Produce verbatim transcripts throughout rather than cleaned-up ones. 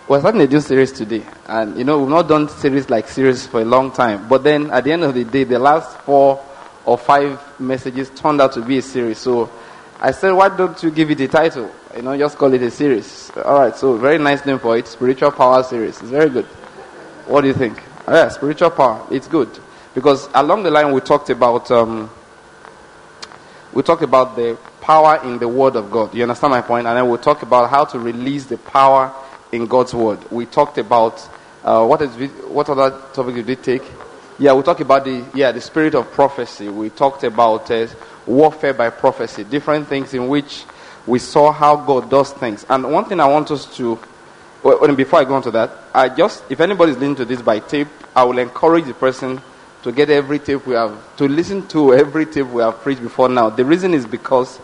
We're starting a new series today, and you know we've not done series like series for a long time. But then at the end of the day, the last four or five messages turned out to be a series. So I said, why don't you give it a title? You know, just call it a series. All right. So very nice name for it, Spiritual Power Series. It's very good. What do you think? Oh, yeah, spiritual power. It's good because along the line we talked about um, we talked about the power in the Word of God. You understand my point? And then we'll talk about how to release the power in God's Word. We talked about uh, what is what other topic did we take? Yeah, we talked about the yeah the spirit of prophecy. We talked about uh, warfare by prophecy, different things in which we saw how God does things. And one thing I want us to, well, before I go on to that, I just if anybody is listening to this by tape, I will encourage the person to get every tape we have, to listen to every tape we have preached before now. The reason is because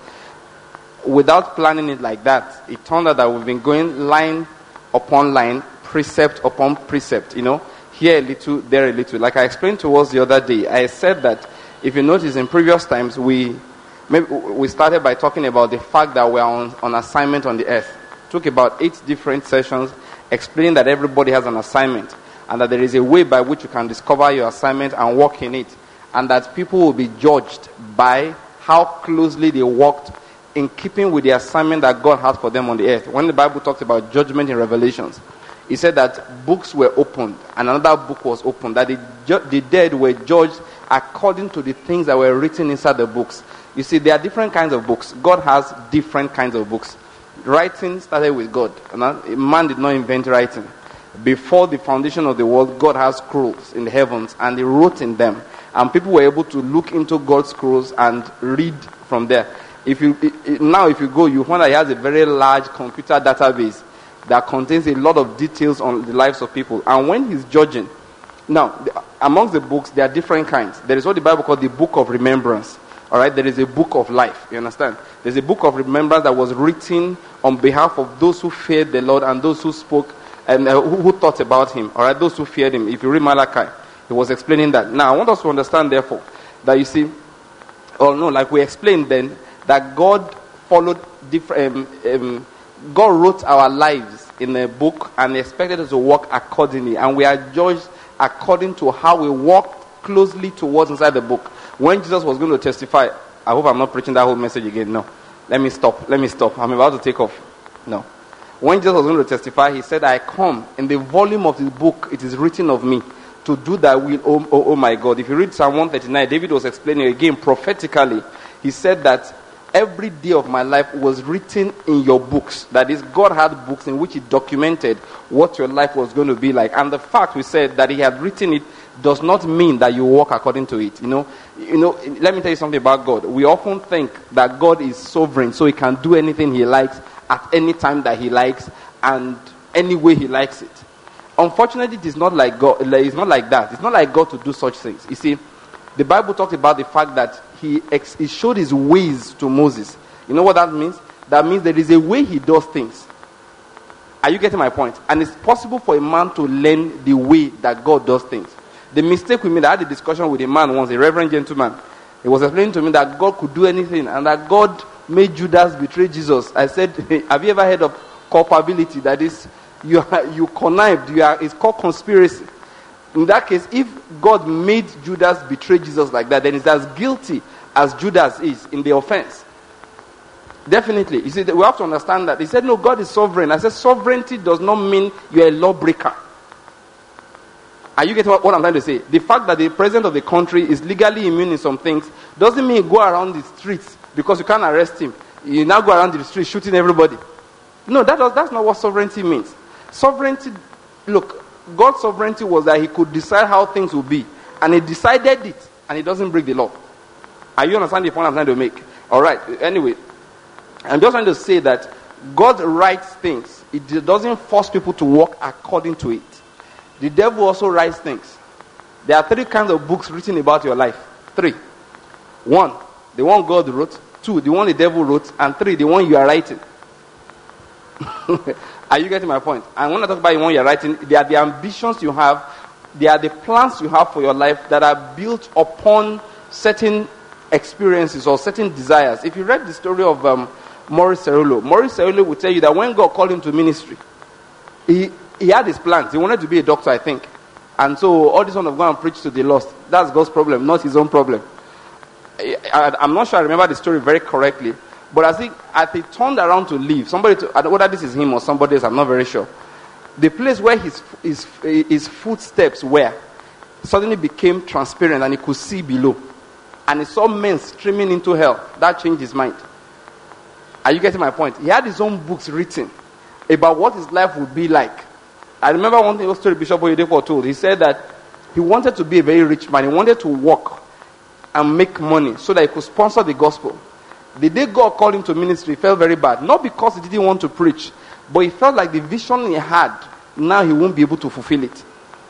without planning it like that, it turned out that we've been going line upon line, precept upon precept, you know, here a little, there a little. Like I explained to us the other day, I said that if you notice in previous times, we maybe we started by talking about the fact that we are on, on assignment on the earth. Took about eight different sessions explaining that everybody has an assignment and that there is a way by which you can discover your assignment and walk in it, and that people will be judged by how closely they walked in keeping with the assignment that God has for them on the earth. When the Bible talks about judgment in Revelations, it said that books were opened and another book was opened, that the, ju- the dead were judged according to the things that were written inside the books. You see, there are different kinds of books. God has different kinds of books. Writing started with God. Man did not invent writing. Before the foundation of the world, God has scrolls in the heavens and He wrote in them. And people were able to look into God's scrolls and read from there. If you now, if you go, you find that He has a very large computer database that contains a lot of details on the lives of people. And when He's judging, now amongst the books there are different kinds. There is what the Bible calls the book of remembrance. All right, there is a book of life. You understand? There's a book of remembrance that was written on behalf of those who feared the Lord and those who spoke and uh, who, who thought about Him. All right, those who feared Him. If you read Malachi, he was explaining that. Now I want us to understand, therefore, that you see, oh no, like we explained then, that God followed different. Um, um, God wrote our lives in a book and expected us to walk accordingly, and we are judged according to how we walked closely towards inside the book. When Jesus was going to testify, I hope I'm not preaching that whole message again. No, let me stop. Let me stop. I'm about to take off. No, when Jesus was going to testify, He said, "I come in the volume of the book. It is written of me to do thy will, oh, oh, oh my God." If you read Psalm one thirty-nine, David was explaining again prophetically. He said that every day of my life was written in your books. That is, God had books in which He documented what your life was going to be like. And the fact we said that He had written it does not mean that you walk according to it. You know, you know. Let me tell you something about God. We often think that God is sovereign, so He can do anything He likes at any time that He likes and any way He likes it. Unfortunately, it is not like God. It's not like that. It's not like God to do such things. You see, the Bible talks about the fact that He, ex- he showed His ways to Moses. You know what that means? That means there is a way He does things. Are you getting my point? And it's possible for a man to learn the way that God does things. The mistake we made, I had a discussion with a man once, a reverend gentleman. He was explaining to me that God could do anything and that God made Judas betray Jesus. I said, hey, have you ever heard of culpability? That is, you are, you connived. You are, it's called conspiracy. In that case, if God made Judas betray Jesus like that, then it's as guilty as Judas is in the offense. Definitely. You see, we have to understand that. He said, no, God is sovereign. I said, sovereignty does not mean you're a lawbreaker. Are you getting what, what I'm trying to say? The fact that the president of the country is legally immune in some things doesn't mean you go around the streets because you can't arrest him. You now go around the streets shooting everybody. No, that does, that's not what sovereignty means. Sovereignty, look, God's sovereignty was that He could decide how things will be. And He decided it. And He doesn't break the law. Are you understanding the point I'm trying to make? Alright, anyway. I'm just trying to say that God writes things. It doesn't force people to walk according to it. The devil also writes things. There are three kinds of books written about your life. Three. One, the one God wrote. Two, the one the devil wrote. And three, the one you are writing. Are you getting my point? And when I talk about the one you are writing, they are the ambitions you have. They are the plans you have for your life that are built upon certain experiences or certain desires. If you read the story of um, Maurice Cerullo, Maurice Cerullo will tell you that when God called him to ministry, he he had his plans. He wanted to be a doctor, I think. And so all this one of go and preach to the lost. That's God's problem, not his own problem. I, I, I'm not sure I remember the story very correctly. But as he, as he turned around to leave, somebody, to, I don't know whether this is him or somebody else, I'm not very sure. The place where his, his, his footsteps were suddenly became transparent and he could see below. And he saw men streaming into hell. That changed his mind. Are you getting my point? He had his own books written about what his life would be like. I remember one thing story Bishop Oyedepo told. He said that he wanted to be a very rich man. He wanted to work and make money so that he could sponsor the gospel. The day God called him to ministry, he felt very bad. Not because he didn't want to preach, but he felt like the vision he had, now he won't be able to fulfill it.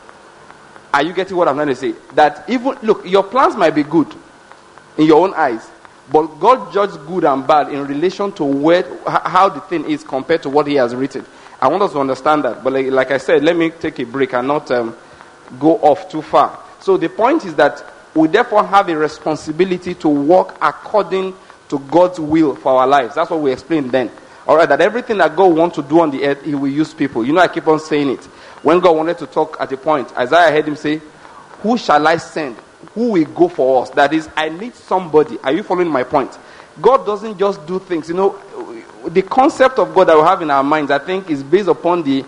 Are you getting what I'm trying to say? That even, look, your plans might be good in your own eyes, but God judges good and bad in relation to where, how the thing is compared to what he has written. I want us to understand that. But like, like I said, let me take a break and not um, go off too far. So the point is that we therefore have a responsibility to walk according to God's will for our lives. That's what we explained then. All right, that everything that God wants to do on the earth, he will use people. You know, I keep on saying it. When God wanted to talk at a point, Isaiah heard him say, who shall I send? Who will go for us? That is, I need somebody. Are you following my point? God doesn't just do things. You know, the concept of God that we have in our minds, I think, is based upon the,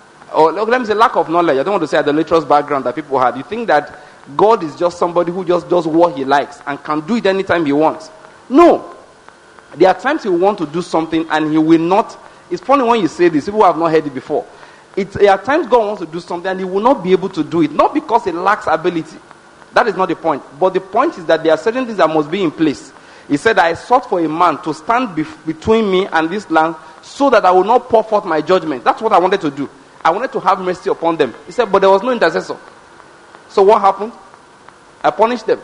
or let me say, lack of knowledge. I don't want to say idolatrous background that people had. You think that God is just somebody who just does what he likes and can do it anytime he wants. No. There are times he will want to do something and he will not. It's funny when you say this. People have not heard it before. It's, there are times God wants to do something and he will not be able to do it. Not because he lacks ability. That is not the point. But the point is that there are certain things that must be in place. He said, I sought for a man to stand bef- between me and this land so that I will not pour forth my judgment. That's what I wanted to do. I wanted to have mercy upon them. He said, but there was no intercessor. So what happened? I punished them.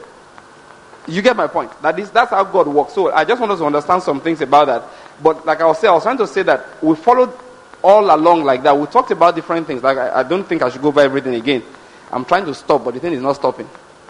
You get my point? That is, that's how God works. So I just want us to understand some things about that. But like I was saying, I was trying to say that we followed all along like that. We talked about different things. Like I, I don't think I should go over everything again. I'm trying to stop, but the thing is not stopping.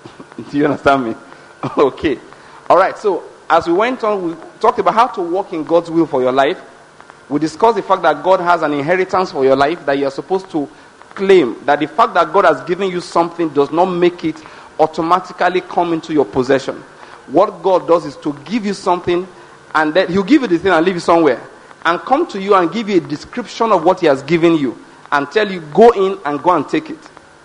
Do you understand me? Okay. All right. So as we went on, we talked about how to walk in God's will for your life. We discussed the fact that God has an inheritance for your life that you are supposed to claim. That the fact that God has given you something does not make it automatically come into your possession. What God does is to give you something, and then he'll give you the thing and leave you somewhere, and come to you and give you a description of what he has given you, and tell you, go in and go and take it.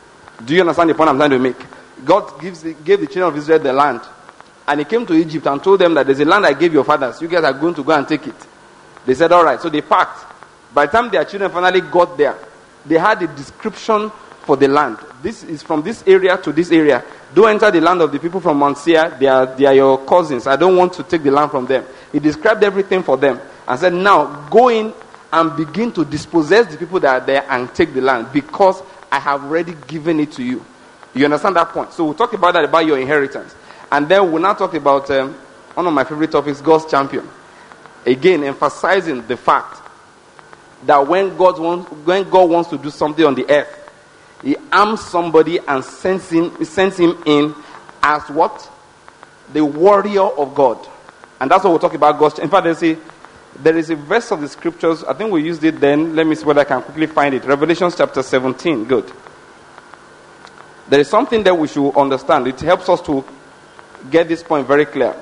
Do you understand the point I'm trying to make? God gives the, gave the children of Israel the land, and he came to Egypt and told them that there's a land I gave your fathers. You guys are going to go and take it. They said, all right. So they packed. By the time their children finally got there, they had a description for the land. This is from this area to this area. Don't enter the land of the people from Mount Seir. They are, they are your cousins. I don't want to take the land from them. He described everything for them and said, now go in and begin to dispossess the people that are there and take the land, because I have already given it to you. You understand that point? So we'll talk about that, about your inheritance. And then we'll now talk about um, one of my favorite topics, God's champion. Again, emphasizing the fact that when God wants, when God wants to do something on the earth, he arms somebody and sends him, sends him in as what? The warrior of God. And that's what we'll talk about God's. In fact, they say, there is a verse of the scriptures, I think we used it then. Let me see whether I can quickly find it. Revelation chapter seventeen. Good. There is something that we should understand. It helps us to get this point very clear.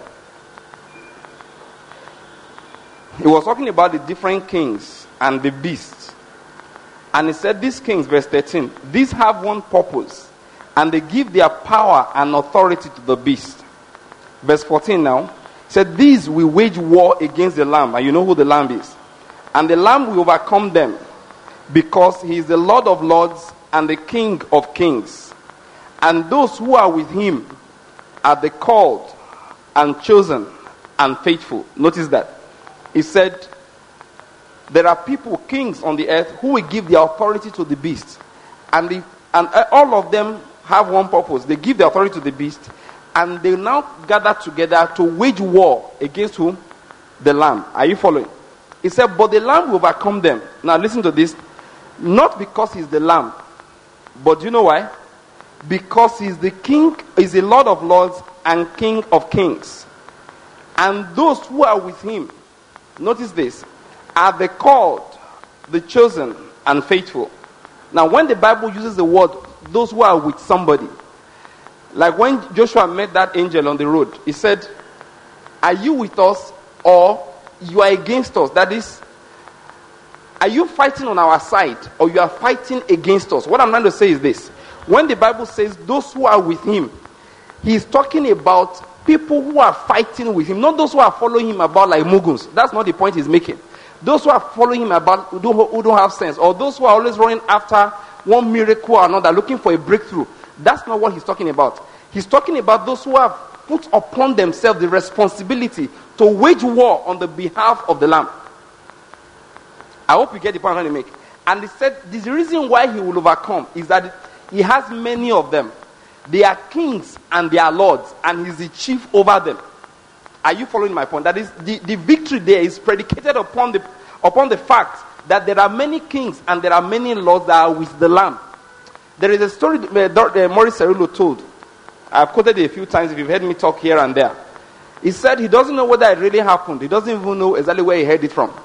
He was talking about the different kings and the beasts. And he said, these kings, verse thirteen, these have one purpose, and they give their power and authority to the beast. Verse fourteen now, he said, these will wage war against the Lamb, and you know who the Lamb is. And the Lamb will overcome them, because he is the Lord of lords and the King of kings. And those who are with him are the called and chosen and faithful. Notice that. He said, there are people, kings on the earth, who will give their authority to the beast. And, the, and all of them have one purpose. They give the authority to the beast, and they now gather together to wage war against whom? The Lamb. Are you following? He said, but the Lamb will overcome them. Now listen to this. Not because he's the Lamb, but do you know why? Because he's the King, he's the Lord of lords and King of kings. And those who are with him, notice this, are the called, the chosen, and faithful. Now, when the Bible uses the word, those who are with somebody, like when Joshua met that angel on the road, he said, are you with us or you are against us? That is, are you fighting on our side or you are fighting against us? What I'm trying to say is this. When the Bible says those who are with him, he's talking about people who are fighting with him, not those who are following him about like muguns. That's not the point he's making. Those who are following him about who don't, who don't have sense, or those who are always running after one miracle or another, looking for a breakthrough. That's not what he's talking about. He's talking about those who have put upon themselves the responsibility to wage war on the behalf of the Lamb. I hope you get the point I'm trying to make. And he said the reason why he will overcome is that he has many of them. They are kings and they are lords, and he's the chief over them. Are you following my point? That is, the, the victory there is predicated upon the upon the fact that there are many kings and there are many lords that are with the Lamb. There is a story that uh, Maurice Cerullo told. I've quoted it a few times if you've heard me talk here and there. He said he doesn't know whether it really happened. He doesn't even know exactly where he heard it from.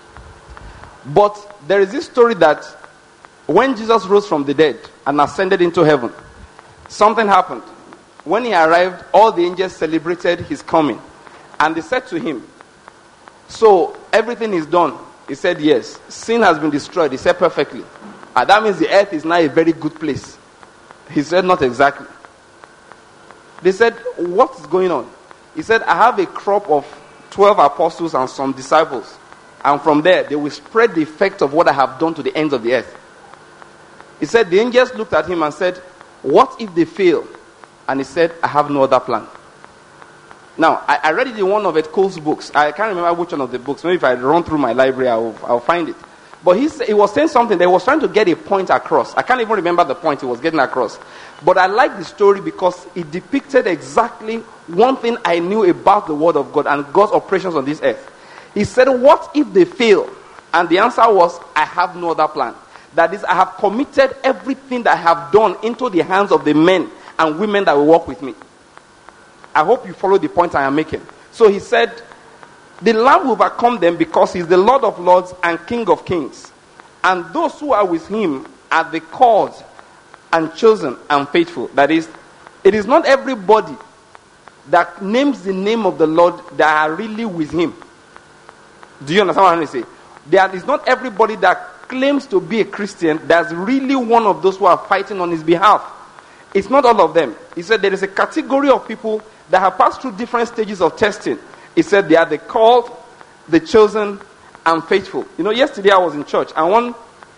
But there is this story that when Jesus rose from the dead and ascended into heaven, something happened. When he arrived, all the angels celebrated his coming. And they said to him, so everything is done. He said, yes. Sin has been destroyed. He said, perfectly. And that means the earth is now a very good place. He said, not exactly. They said, what is going on? He said, I have a crop of twelve apostles and some disciples. And from there, they will spread the effect of what I have done to the ends of the earth. He said, the angels looked at him and said, what if they fail? And he said, I have no other plan. Now, I, I read it in one of Ed Cole's books. I can't remember which one of the books. Maybe if I run through my library, I'll, I'll find it. But he, he was saying something. They was trying to get a point across. I can't even remember the point he was getting across. But I like the story because it depicted exactly one thing I knew about the Word of God and God's operations on this earth. He said, what if they fail? And the answer was, I have no other plan. That is, I have committed everything that I have done into the hands of the men and women that will work with me. I hope you follow the point I am making. So he said, the Lamb will overcome them because he's the Lord of lords and King of kings. And those who are with him are the called and chosen and faithful. That is, it is not everybody that names the name of the Lord that are really with him. Do you understand what I'm trying to say? There is not everybody that claims to be a Christian that's really one of those who are fighting on his behalf. It's not all of them. He said there is a category of people that have passed through different stages of testing. He said they are the called, the chosen, and faithful. You know, yesterday I was in church, and one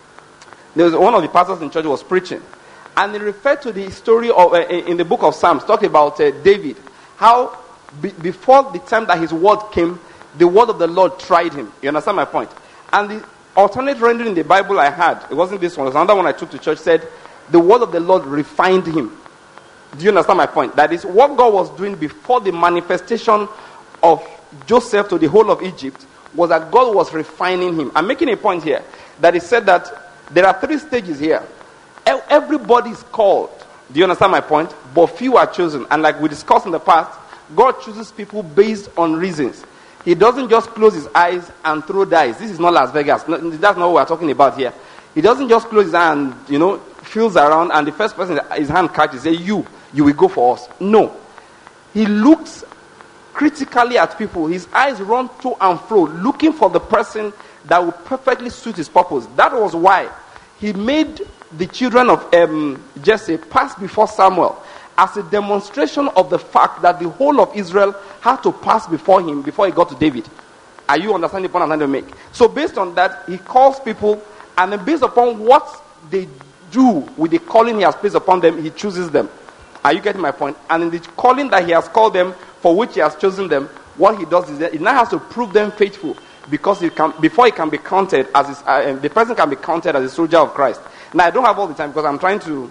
there was one of the pastors in church was preaching, and he referred to the story of uh, in the book of Psalms, talking about uh, David, how be, before the time that his word came, the word of the Lord tried him. You understand my point? And the alternate rendering in the Bible I had, it wasn't this one, it was another one I took to church, said the word of the Lord refined him. Do you understand my point? That is what God was doing before the manifestation of Joseph to the whole of Egypt, was that God was refining him. I'm making a point here that he said that there are three stages here. Everybody is called. Do you understand my point? But few are chosen. And like we discussed in the past, God chooses people based on reasons. He doesn't just close his eyes and throw dice. This is not Las Vegas. That's not what we're talking about here. He doesn't just close his eye and, you know, feels around and the first person his hand catches, say, you, you will go for us. No. He looks critically at people. His eyes run to and fro, looking for the person that will perfectly suit his purpose. That was why he made the children of um, Jesse pass before Samuel as a demonstration of the fact that the whole of Israel had to pass before him before he got to David. Are you understanding the point I'm trying to make? So based on that, he calls people, and then based upon what they do with the calling he has placed upon them, he chooses them. Are you getting my point? And in the calling that he has called them, for which he has chosen them, what he does is that he now has to prove them faithful, because it can, before he can be counted as his, uh, the person can be counted as a soldier of Christ. Now I don't have all the time because I'm trying to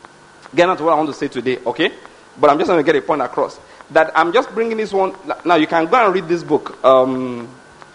get on to what I want to say today, okay? But I'm just going to get a point across. That I'm just bringing this one. Now you can go and read this book. Um,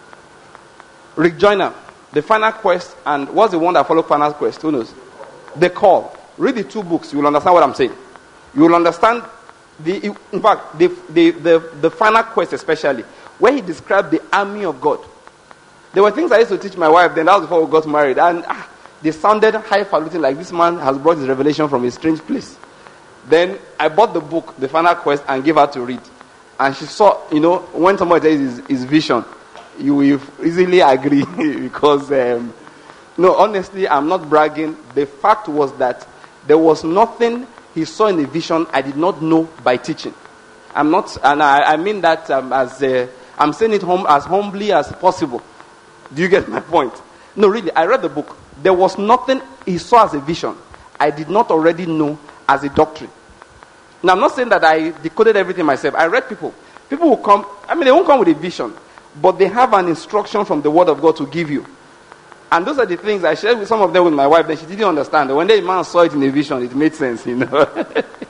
Rick Joyner, The Final Quest, and what's the one that followed Final Quest? Who knows? The Call. Read the two books. You will understand what I'm saying. You will understand, the, in fact, the, the, the, the Final Quest especially, where he described the army of God. There were things I used to teach my wife then. That was before we got married. And ah, they sounded highfalutin, like this man has brought his revelation from a strange place. Then I bought the book, The Final Quest, and gave her to read. And she saw, you know, when somebody tells his, his vision, you will easily agree because, um, no, honestly, I'm not bragging. The fact was that there was nothing he saw in the vision I did not know by teaching. I'm not, and I, I mean that um, as uh, I'm saying it hum, as humbly as possible. Do you get my point? No, really, I read the book. There was nothing he saw as a vision I did not already know as a doctrine. Now, I'm not saying that I decoded everything myself. I read people. People will come, I mean, they won't come with a vision, but they have an instruction from the Word of God to give you. And those are the things I shared with some of them with my wife, then she didn't understand. When the man saw it in a vision, it made sense, you know.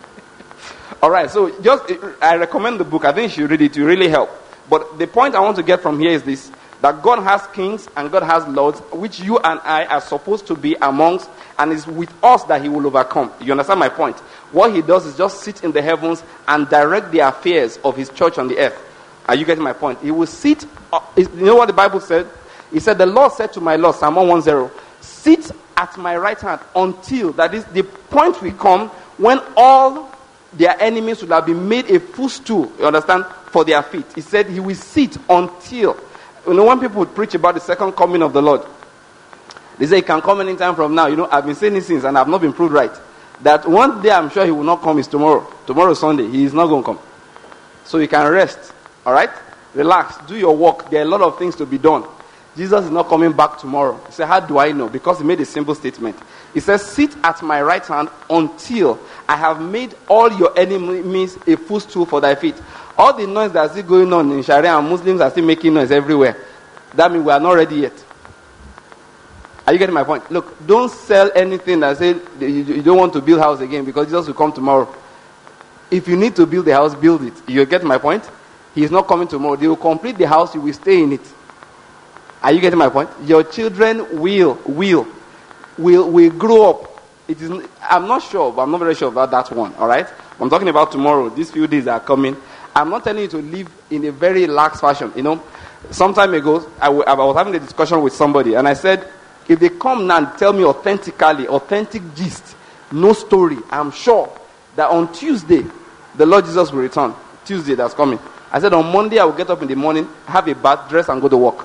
All right, so just, I recommend the book. I think you should read it. It will really help. But the point I want to get from here is this, that God has kings and God has lords, which you and I are supposed to be amongst, and it's with us that he will overcome. You understand my point? What he does is just sit in the heavens and direct the affairs of his church on the earth. Are you getting my point? He will sit, uh, you know what the Bible said? He said, the Lord said to my Lord, Psalm one ten, sit at my right hand until, that is, the point will come when all their enemies will have been made a footstool, you understand, for their feet. He said he will sit until, you know, when people would preach about the second coming of the Lord, they say he can come any time from now. You know, I've been saying this since and I've not been proved right. That one day I'm sure he will not come is tomorrow. Tomorrow is Sunday. He is not going to come. So you can rest. All right? Relax. Do your work. There are a lot of things to be done. Jesus is not coming back tomorrow. He said, how do I know? Because he made a simple statement. He says, sit at my right hand until I have made all your enemies a footstool for thy feet. All the noise that's still going on in Sharia and Muslims are still making noise everywhere. That means we are not ready yet. Are you getting my point? Look, don't sell anything that says you don't want to build a house again because Jesus will come tomorrow. If you need to build the house, build it. You get my point? He is not coming tomorrow. They will complete the house, you will stay in it. Are you getting my point? Your children will, will, will, will grow up. It is. I'm not sure, but I'm not very sure about that one. All right? I'm talking about tomorrow. These few days are coming. I'm not telling you to live in a very lax fashion. You know, some time ago, I, w- I was having a discussion with somebody, and I said, if they come now and tell me authentically, authentic gist, no story, I'm sure that on Tuesday, the Lord Jesus will return. Tuesday, that's coming. I said, on Monday, I will get up in the morning, have a bath, dress, and go to work.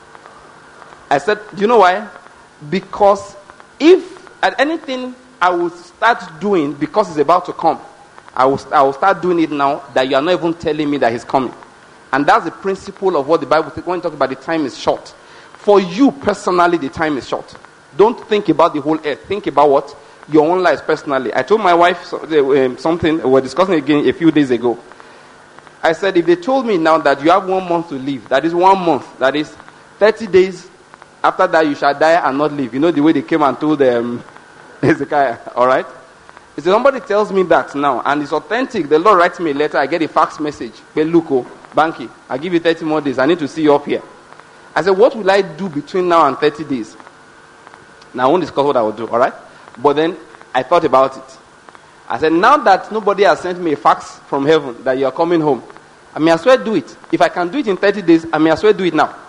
I said, do you know why? Because if at anything I will start doing because it's about to come, I will, I will start doing it now that you are not even telling me that he's coming. And that's the principle of what the Bible says when you talk about the time is short. For you personally, the time is short. Don't think about the whole earth. Think about what? Your own life personally. I told my wife something, we were discussing again a few days ago. I said, if they told me now that you have one month to live, that is one month, that is thirty days, after that you shall die and not live. You know the way they came and told um, Hezekiah, all right? If somebody tells me that now, and it's authentic, the Lord writes me a letter, I get a fax message, Beluko, Banky, I give you thirty more days, I need to see you up here. I said, what will I do between now and thirty days? Now, I won't discuss what I will do, all right? But then, I thought about it. I said, now that nobody has sent me a fax from heaven that you are coming home, I may as well do it. If I can do it in thirty days, I may as well do it now.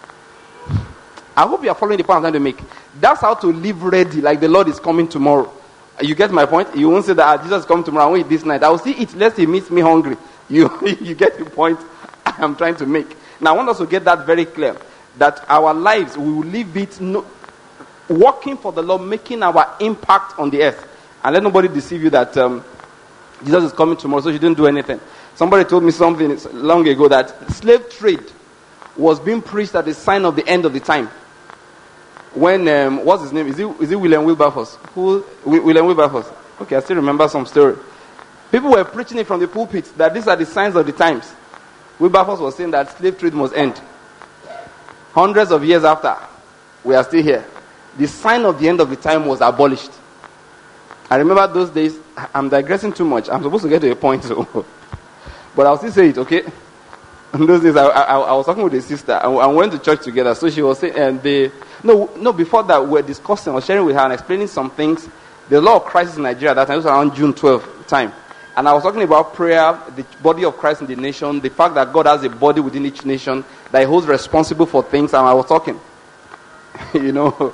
I hope you are following the point I'm trying to make. That's how to live ready, like the Lord is coming tomorrow. You get my point? You won't say that ah, Jesus is coming tomorrow, I will eat this night. I will see it lest he meets me hungry. You, you get the point I am trying to make. Now, I want us to get that very clear. That our lives, we will live it no, working for the Lord, making our impact on the earth. And let nobody deceive you that um, Jesus is coming tomorrow, so you didn't do anything. Somebody told me something long ago that slave trade was being preached as a sign of the end of the time. When, um, what's his name? Is it, is it William Wilberforce? Who, William Wilberforce. Okay, I still remember some story. People were preaching it from the pulpit that these are the signs of the times. Wilberforce was saying that slave trade must end. Hundreds of years after, we are still here. The sign of the end of the time was abolished. I remember those days. I'm digressing too much. I'm supposed to get to a point, so. But I'll still say it, okay? In those days, I, I, I was talking with a sister, and we went to church together. So she was saying, and they, no, no. Before that, we were discussing, I was sharing with her and explaining some things. There's a lot of crisis in Nigeria at that time. It was around June twelfth time, and I was talking about prayer, the body of Christ in the nation, the fact that God has a body within each nation that He holds responsible for things. And I was talking, you know,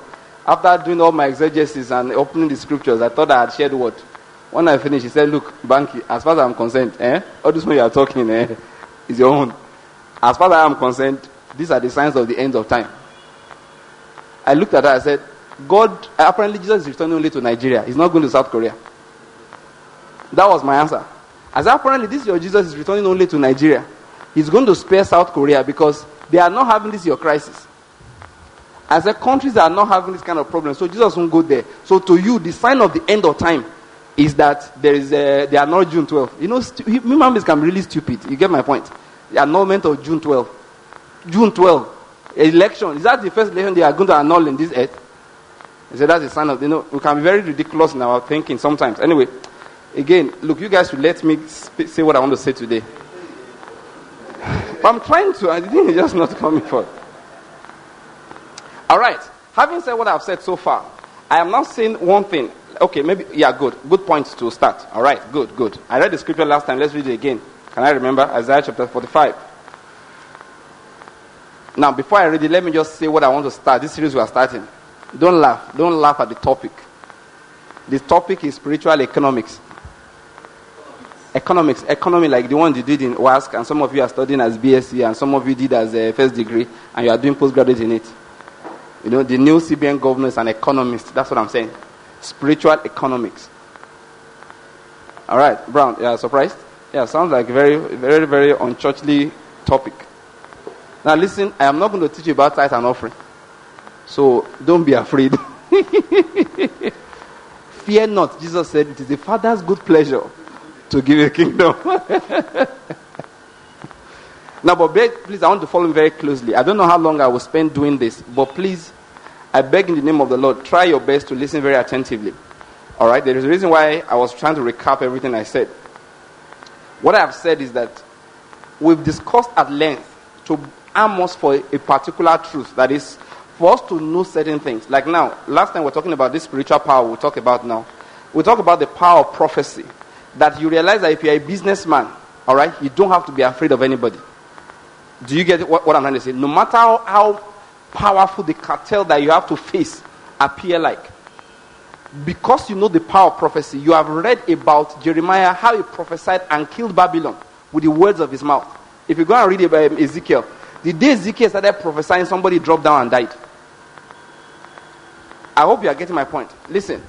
After doing all my exegesis and opening the scriptures, I thought I had shared what? When I finished, he said, look, Banky, as far as I'm concerned, eh, all this one you are talking eh, is your own. As far as I am concerned, these are the signs of the end of time. I looked at her, I said, God, apparently Jesus is returning only to Nigeria. He's not going to South Korea. That was my answer. I said, apparently this your Jesus is returning only to Nigeria. He's going to spare South Korea because they are not having this your crisis. I said, countries are not having this kind of problem, so Jesus won't go there. So to you, the sign of the end of time is that there is a, they are not June twelfth. You know, stu- human beings can be really stupid. You get my point? The annulment of June twelfth. June twelfth. Election. Is that the first election they are going to annul in this earth? I said, that's a sign of, you know, we can be very ridiculous in our thinking sometimes. Anyway, again, look, you guys should let me sp- say what I want to say today. But I'm trying to, and the thing is just not coming forth. All right. Having said what I've said so far, I am now saying one thing. Okay, maybe, yeah, good. Good point to start. All right, good, good. I read the scripture last time. Let's read it again. Can I remember? Isaiah chapter forty-five. Now, before I read it, let me just say what I want to start. This series we are starting. Don't laugh. Don't laugh at the topic. The topic is spiritual economics. Economics. Economy like the one you did in W A S C, and some of you are studying as B S c, and some of you did as a first degree, and you are doing postgraduate in it. You know, the new C B N governor is an economist. That's what I'm saying. Spiritual economics. All right, Brown. Yeah, surprised? Yeah, sounds like a very, very, very unchurchly topic. Now listen, I am not going to teach you about tithe and offering. So don't be afraid. Fear not. Jesus said it is the Father's good pleasure to give you a kingdom. Now, but beg, please, I want to follow me very closely. I don't know how long I will spend doing this, but please, I beg in the name of the Lord, try your best to listen very attentively. All right? There is a reason why I was trying to recap everything I said. What I have said is that we've discussed at length to arm us for a particular truth. That is, for us to know certain things. Like now, last time we were talking about this spiritual power we'll talk about now. We talk about the power of prophecy. That you realize that if you're a businessman, all right, you don't have to be afraid of anybody. Do you get what, what I'm trying to say? No matter how, how powerful the cartel that you have to face appear like, because you know the power of prophecy, you have read about Jeremiah, how he prophesied and killed Babylon with the words of his mouth. If you go and read about Ezekiel, the day Ezekiel started prophesying, somebody dropped down and died. I hope you are getting my point. Listen,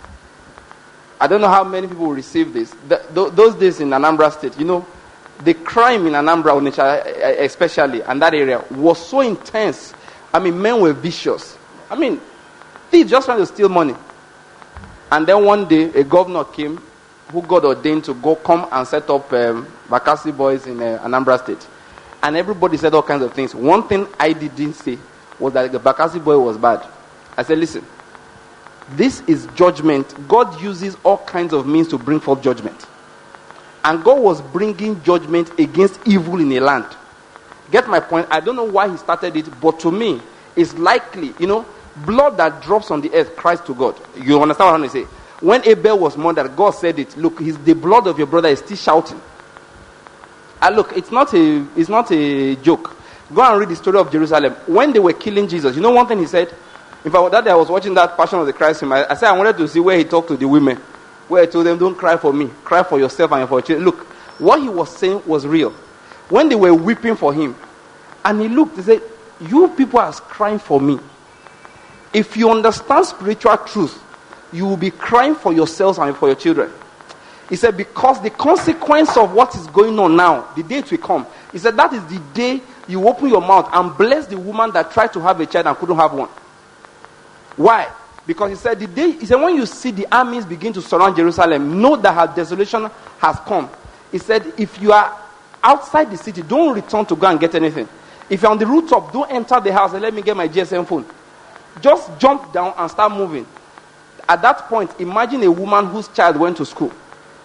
I don't know how many people will receive this. The, th- those days in Anambra State, you know, the crime in Anambra, especially, and that area, was so intense. I mean, men were vicious. I mean, thieves just trying to steal money. And then one day, a governor came who got ordained to go come and set up um, Bakassi boys in uh, Anambra State. And everybody said all kinds of things. One thing I didn't say was that the Bakassi boy was bad. I said, listen, this is judgment. God uses all kinds of means to bring forth judgment. And God was bringing judgment against evil in a land. Get my point? I don't know why he started it, but to me, it's likely, you know, blood that drops on the earth cries to God. You understand what I'm trying to say? When Abel was murdered, God said it. Look, his, the blood of your brother is still shouting. And look, it's not a, it's not a joke. Go and read the story of Jerusalem. When they were killing Jesus, you know one thing he said? In fact, that day I was watching that Passion of the Christ film. I, I said I wanted to see where he talked to the women. Where he told them, don't cry for me. Cry for yourself and for your children. Look, what he was saying was real. When they were weeping for him, and he looked, he said, you people are crying for me. If you understand spiritual truth, you will be crying for yourselves and for your children. He said, because the consequence of what is going on now, the day it will come, he said, that is the day you open your mouth and bless the woman that tried to have a child and couldn't have one. Why? Because he said, the day, he said, when you see the armies begin to surround Jerusalem, know that her desolation has come. He said, if you are outside the city, don't return to go and get anything. If you're on the rooftop, don't enter the house and let me get my G S M phone. Just jump down and start moving. At that point, imagine a woman whose child went to school.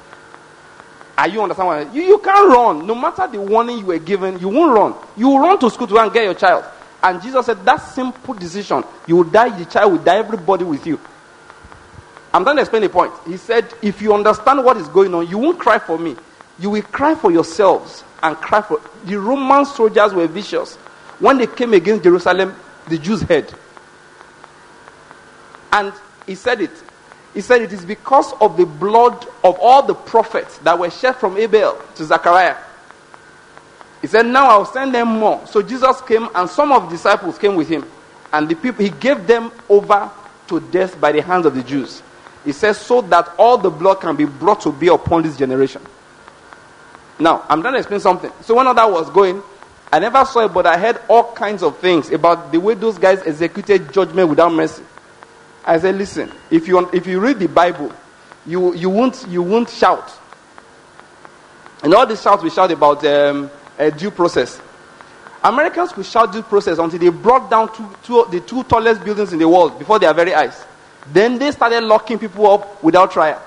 Are you understand what I mean? You, you can't run. No matter the warning you were given, you won't run. You will run to school to go and get your child. And Jesus said, that simple decision, you will die, the child will die, everybody with you. I'm trying to explain the point. He said, if you understand what is going on, you won't cry for me. You will cry for yourselves and cry for... The Roman soldiers were vicious. When they came against Jerusalem, the Jews heard. And he said it. He said it is because of the blood of all the prophets that were shed from Abel to Zechariah. He said, now I'll send them more. So Jesus came, and some of the disciples came with him. And the people, he gave them over to death by the hands of the Jews. He says, so that all the blood can be brought to bear upon this generation. Now, I'm trying to explain something. So when all that was going, I never saw it, but I heard all kinds of things about the way those guys executed judgment without mercy. I said, listen, if you if you read the Bible, you you won't you won't shout. And all these shouts we shout about um, a due process. Americans could shout due process until they brought down two, two, the two tallest buildings in the world before their very eyes. Then they started locking people up without trial.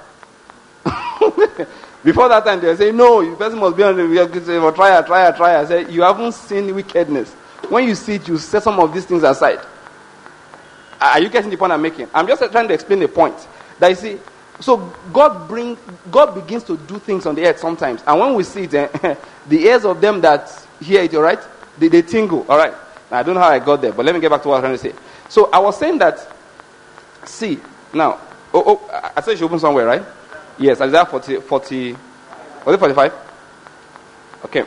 Before that time, they were saying, no, the person must be on the trial, trial, trial. I said, you haven't seen wickedness. When you see it, you set some of these things aside. Are you getting the point I'm making? I'm just trying to explain the point. That you see, so God bring, God begins to do things on the earth sometimes. And when we see it, eh, the ears of them that hear it, all right, they, they tingle, all right. Now, I don't know how I got there, but let me get back to what I was trying to say. So I was saying that, see, now, oh, oh I said you should open somewhere, right? Yes, Isaiah forty, forty, was it forty-five? Okay.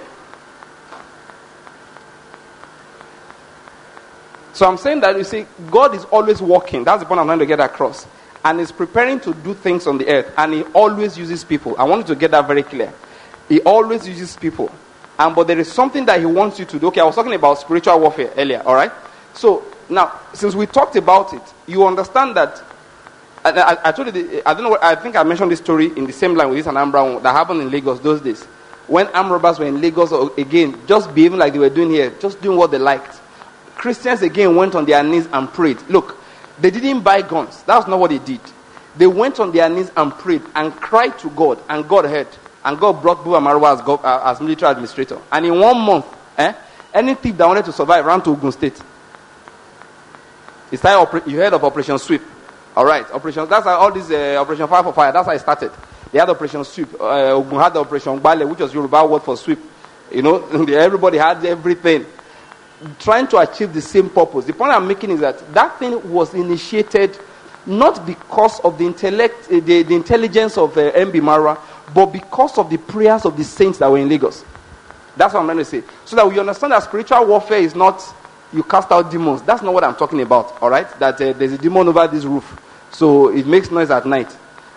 So I'm saying that, you see, God is always working. That's the point I'm trying to get across. And He's preparing to do things on the earth. And He always uses people. I want you to get that very clear. He always uses people. And but there is something that He wants you to do. Okay, I was talking about spiritual warfare earlier, all right? So, now, since we talked about it, you understand that, I, I, I told you, the, I don't know, what, I think I mentioned this story in the same line with this Anambra one that happened in Lagos those days. When armed robbers were in Lagos, again, just behaving like they were doing here, just doing what they liked. Christians again went on their knees and prayed. Look, they didn't buy guns. That's not what they did. They went on their knees and prayed and cried to God, and God heard. And God brought Buba Marwa as, gov- uh, as military administrator. And in one month, eh, any thief that wanted to survive ran to Ogun State. It's like oper- you heard of Operation Sweep. All right, Operation. That's how all this uh, Operation Fire for Fire. That's how it started. They had Operation Sweep. Uh, Ogun had the Operation Bale, which was Yoruba word for sweep. You know, everybody had everything, trying to achieve the same purpose. The point I'm making is that that thing was initiated not because of the intellect, uh, the, the intelligence of uh, M B Mara, but because of the prayers of the saints that were in Lagos. That's what I'm trying to say. So that we understand that spiritual warfare is not you cast out demons. That's not what I'm talking about. All right, that uh, there's a demon over this roof, so it makes noise at night.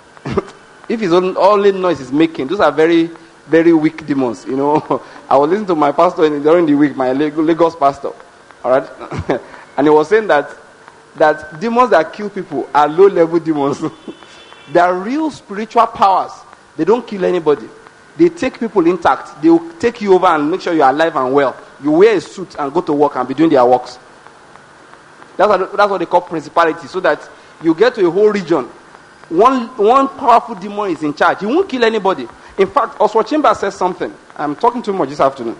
If it's only noise it's making, those are very, very weak demons. You know, I was listening to my pastor during the week, my Lagos pastor. All right, and he was saying that that demons that kill people are low-level demons. They are real spiritual powers. They don't kill anybody. They take people intact. They will take you over and make sure you are alive and well. You wear a suit and go to work and be doing their works. That's what, that's what they call principality. So that you get to a whole region. One one powerful demon is in charge. He won't kill anybody. In fact, Oswald Chambers says something. I'm talking too much this afternoon.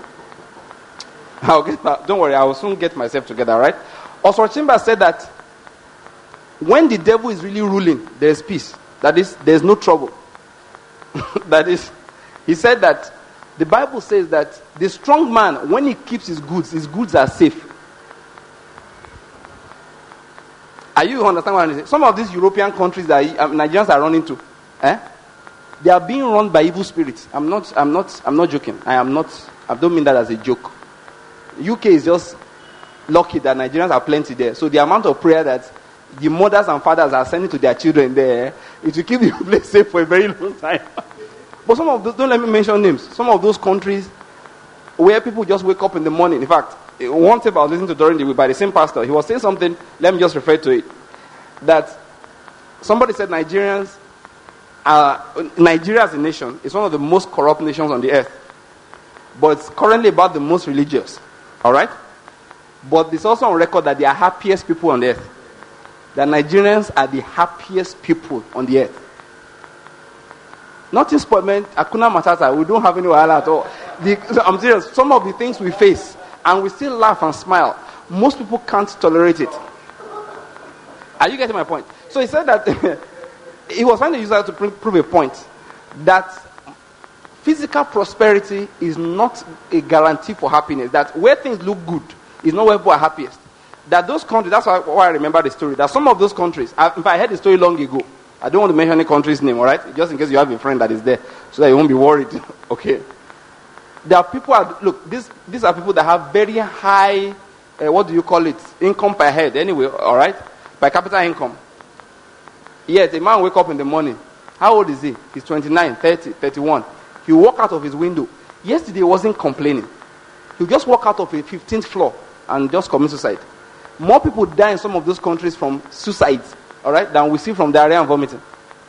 I'll get back. Don't worry, I will soon get myself together, right? Oswald Chambers said that when the devil is really ruling, there's peace. That is, there's no trouble. That is, he said that the Bible says that the strong man, when he keeps his goods, his goods are safe. Are you understand what I'm saying? Some of these European countries that Nigerians are running to, eh? They are being run by evil spirits. I'm not, I'm not, I'm not joking. I am not, I don't mean that as a joke. U K is just lucky that Nigerians are plenty there. So the amount of prayer that the mothers and fathers are sending to their children there, it will keep the place safe for a very long time. But some of those, don't let me mention names, some of those countries where people just wake up in the morning. In fact, one tape I was listening to during the week by the same pastor, he was saying something, let me just refer to it, that somebody said Nigerians, are, Nigeria as a nation is one of the most corrupt nations on the earth. But it's currently about the most religious. Alright? But it's also on record that they are happiest people on the earth. That Nigerians are the happiest people on the earth. Nothing spoilment, Hakuna Matata, we don't have any wahala at all. The, I'm serious, some of the things we face, and we still laugh and smile, most people can't tolerate it. Are you getting my point? So he said that, he was trying to use that to prove a point, that physical prosperity is not a guarantee for happiness. That where things look good is not where people are happiest. that those countries, that's why, why I remember the story, that some of those countries, I, if I heard the story long ago, I don't want to mention any country's name, all right? Just in case you have a friend that is there, so that you won't be worried, okay? There are people, are, look, these, these are people that have very high, uh, what do you call it, income per head, anyway, all right? Per capita income. Yes, a man wake up in the morning. How old is he? He's twenty-nine, thirty, thirty-one. He walk out of his window. Yesterday he wasn't complaining. He just walk out of a fifteenth floor and just commit suicide. More people die in some of those countries from suicides, all right, than we see from diarrhea and vomiting.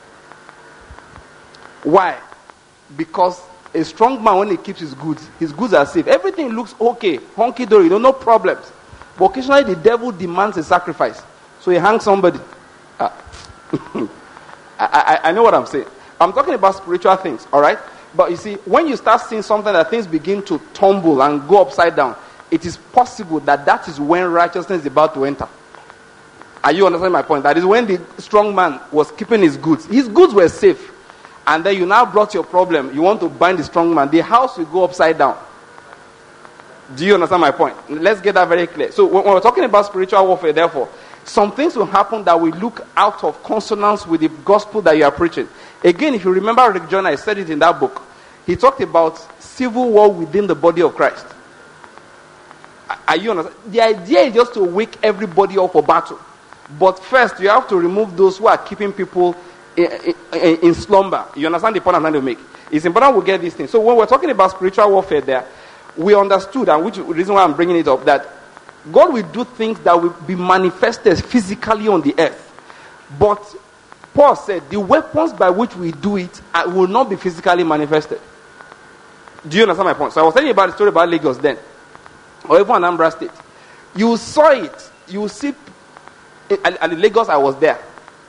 Why? Because a strong man, when he keeps his goods, his goods are safe. Everything looks okay, honky-dory, you know, no problems. But occasionally the devil demands a sacrifice. So he hangs somebody. Ah. I, I, I know what I'm saying. I'm talking about spiritual things, all right? But you see, when you start seeing something that things begin to tumble and go upside down, it is possible that that is when righteousness is about to enter. Are you understanding my point? That is when the strong man was keeping his goods. His goods were safe. And then you now brought your problem. You want to bind the strong man. The house will go upside down. Do you understand my point? Let's get that very clear. So when we're talking about spiritual warfare, therefore, some things will happen that will look out of consonance with the gospel that you are preaching. Again, if you remember Rick Joyner, I said it in that book. He talked about civil war within the body of Christ. Are you understand? The idea is just to wake everybody up for battle. But first, you have to remove those who are keeping people in, in, in slumber. You understand the point I'm trying to make? It's important we get these things. So when we're talking about spiritual warfare there, we understood, and which is the reason why I'm bringing it up, that God will do things that will be manifested physically on the earth. But Paul said, the weapons by which we do it will not be physically manifested. Do you understand my point? So I was telling you about the story about Lagos then, or even Anambra State. You saw it. You see, at, at Lagos I was there.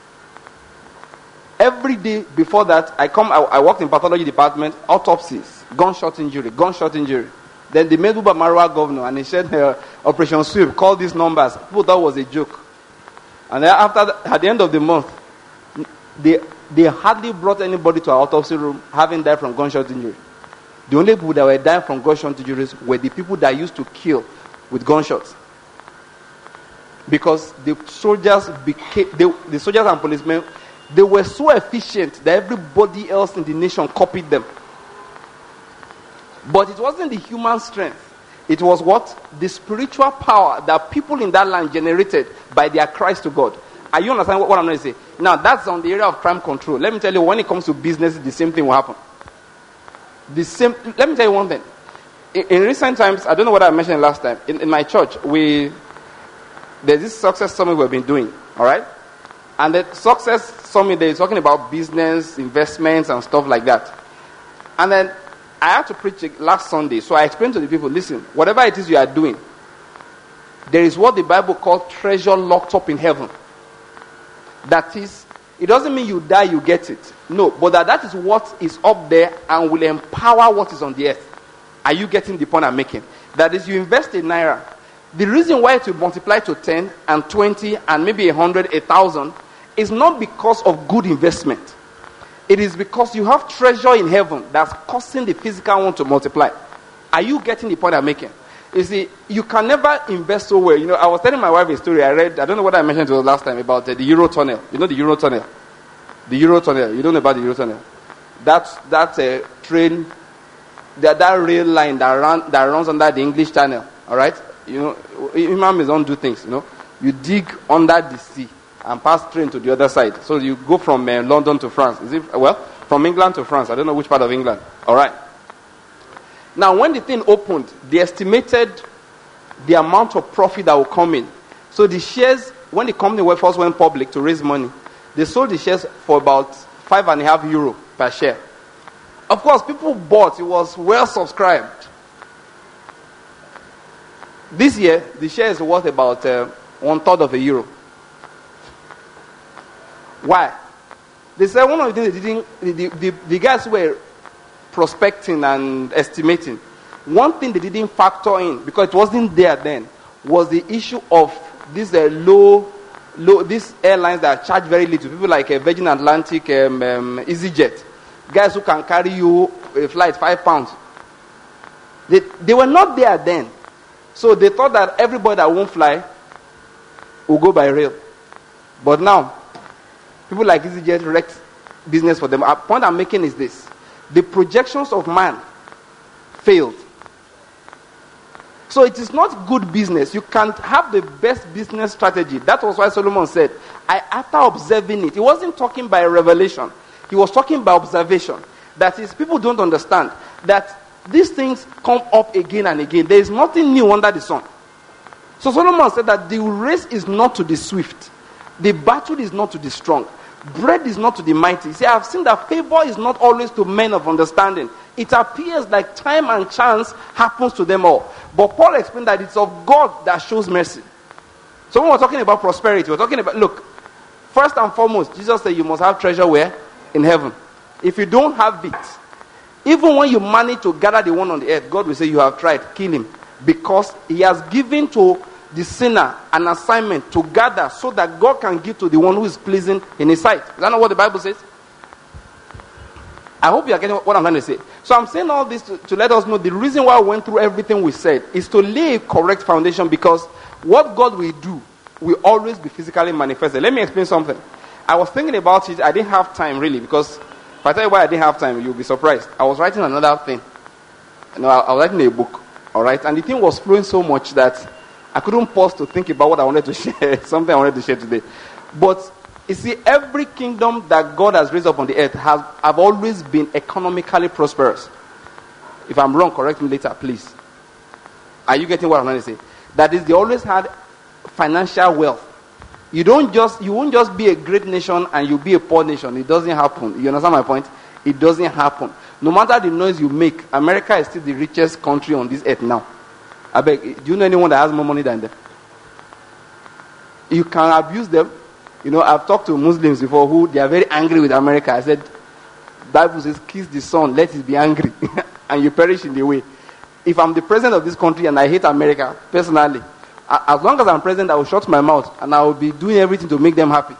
Every day before that, I come. I, I worked in pathology department, autopsies, gunshot injury, gunshot injury. Then they made Uba Marwa governor, and he said, uh, Operation Sweep, call these numbers. People thought it was a joke. And then after, the, at the end of the month, they they hardly brought anybody to our autopsy room having died from gunshot injury. The only people that were dying from gunshot injuries were the people that used to kill with gunshots. Because the soldiers became, they, the soldiers and policemen, they were so efficient that everybody else in the nation copied them. But it wasn't the human strength. It was what? The spiritual power that people in that land generated by their cries to God. Are you understand what, what I'm going to say? Now, that's on the area of crime control. Let me tell you, when it comes to business, the same thing will happen. The same. Let me tell you one thing. In, in recent times, I don't know what I mentioned last time. In, in my church, we there's this success summit we've been doing. All right, and the success summit, they're talking about business, investments, and stuff like that. And then I had to preach last Sunday, so I explained to the people, listen, whatever it is you are doing, there is what the Bible calls treasure locked up in heaven. That is, it doesn't mean you die, you get it. No, but that, that is what is up there and will empower what is on the earth. Are you getting the point I'm making? That is, you invest in Naira. The reason why it will multiply to ten and twenty and maybe a hundred, a thousand, is not because of good investment. It is because you have treasure in heaven that's causing the physical one to multiply. Are you getting the point I'm making? You see, you can never invest so well. You know, I was telling my wife a story I read, I don't know what I mentioned to her last time, about uh, the Euro Tunnel. You know the Euro Tunnel? The Euro Tunnel. You don't know about the Euro Tunnel? That's, that's a train, that, that rail line that, run, that runs under the English Channel. All right? You know, imams don't do things, you know. You dig under the sea and pass train to the other side. So you go from uh, London to France. Is it, well, from England to France. I don't know which part of England. All right. Now, when the thing opened, they estimated the amount of profit that will come in. So the shares, when the company first went public to raise money, they sold the shares for about five and a half euro per share. Of course, people bought. It was well subscribed. This year, the share is worth about uh, one third of a euro. Why? They said one of the things they didn't, the, the, the, the guys were prospecting and estimating. One thing they didn't factor in, because it wasn't there then, was the issue of these uh, low, low, these airlines that charge very little. People like uh, Virgin Atlantic, um, um, EasyJet, guys who can carry you a flight five pounds. They, they were not there then. So they thought that everybody that won't fly will go by rail. But now, people like EasyJet wrecked business for them. The point I'm making is this. The projections of man failed. So it is not good business. You can't have the best business strategy. That was why Solomon said, I, after observing it, he wasn't talking by revelation. He was talking by observation. That is, people don't understand that these things come up again and again. There is nothing new under the sun. So Solomon said that the race is not to the swift. The battle is not to the strong. Bread is not to the mighty. See, I have seen that favor is not always to men of understanding. It appears like time and chance happens to them all. But Paul explained that it's of God that shows mercy. So when we're talking about prosperity, we're talking about, look, first and foremost, Jesus said you must have treasure where? In heaven. If you don't have it, even when you manage to gather the one on the earth, God will say you have tried, kill him. Because he has given to the sinner an assignment to gather so that God can give to the one who is pleasing in his sight. Is that not what the Bible says? I hope you are getting what I'm trying to say. So I'm saying all this to, to let us know the reason why I went through everything we said is to lay a correct foundation, because what God will do will always be physically manifested. Let me explain something. I was thinking about it. I didn't have time really, because if I tell you why I didn't have time, you'll be surprised. I was writing another thing. You know, I, I was writing a book, all right? And the thing was flowing so much that I couldn't pause to think about what I wanted to share, something I wanted to share today. But you see, every kingdom that God has raised up on the earth has have always been economically prosperous. If I'm wrong, correct me later, please. Are you getting what I'm trying to say? That is, they always had financial wealth. You don't just, you won't just be a great nation and you be a poor nation. It doesn't happen. You understand my point? It doesn't happen. No matter the noise you make, America is still the richest country on this earth now. I beg, do you know anyone that has more money than them? You can abuse them. You know, I've talked to Muslims before who they are very angry with America. I said, Bible says, kiss the son, let it be angry, and you perish in the way. If I'm the president of this country and I hate America, personally, as long as I'm president, I will shut my mouth and I will be doing everything to make them happy.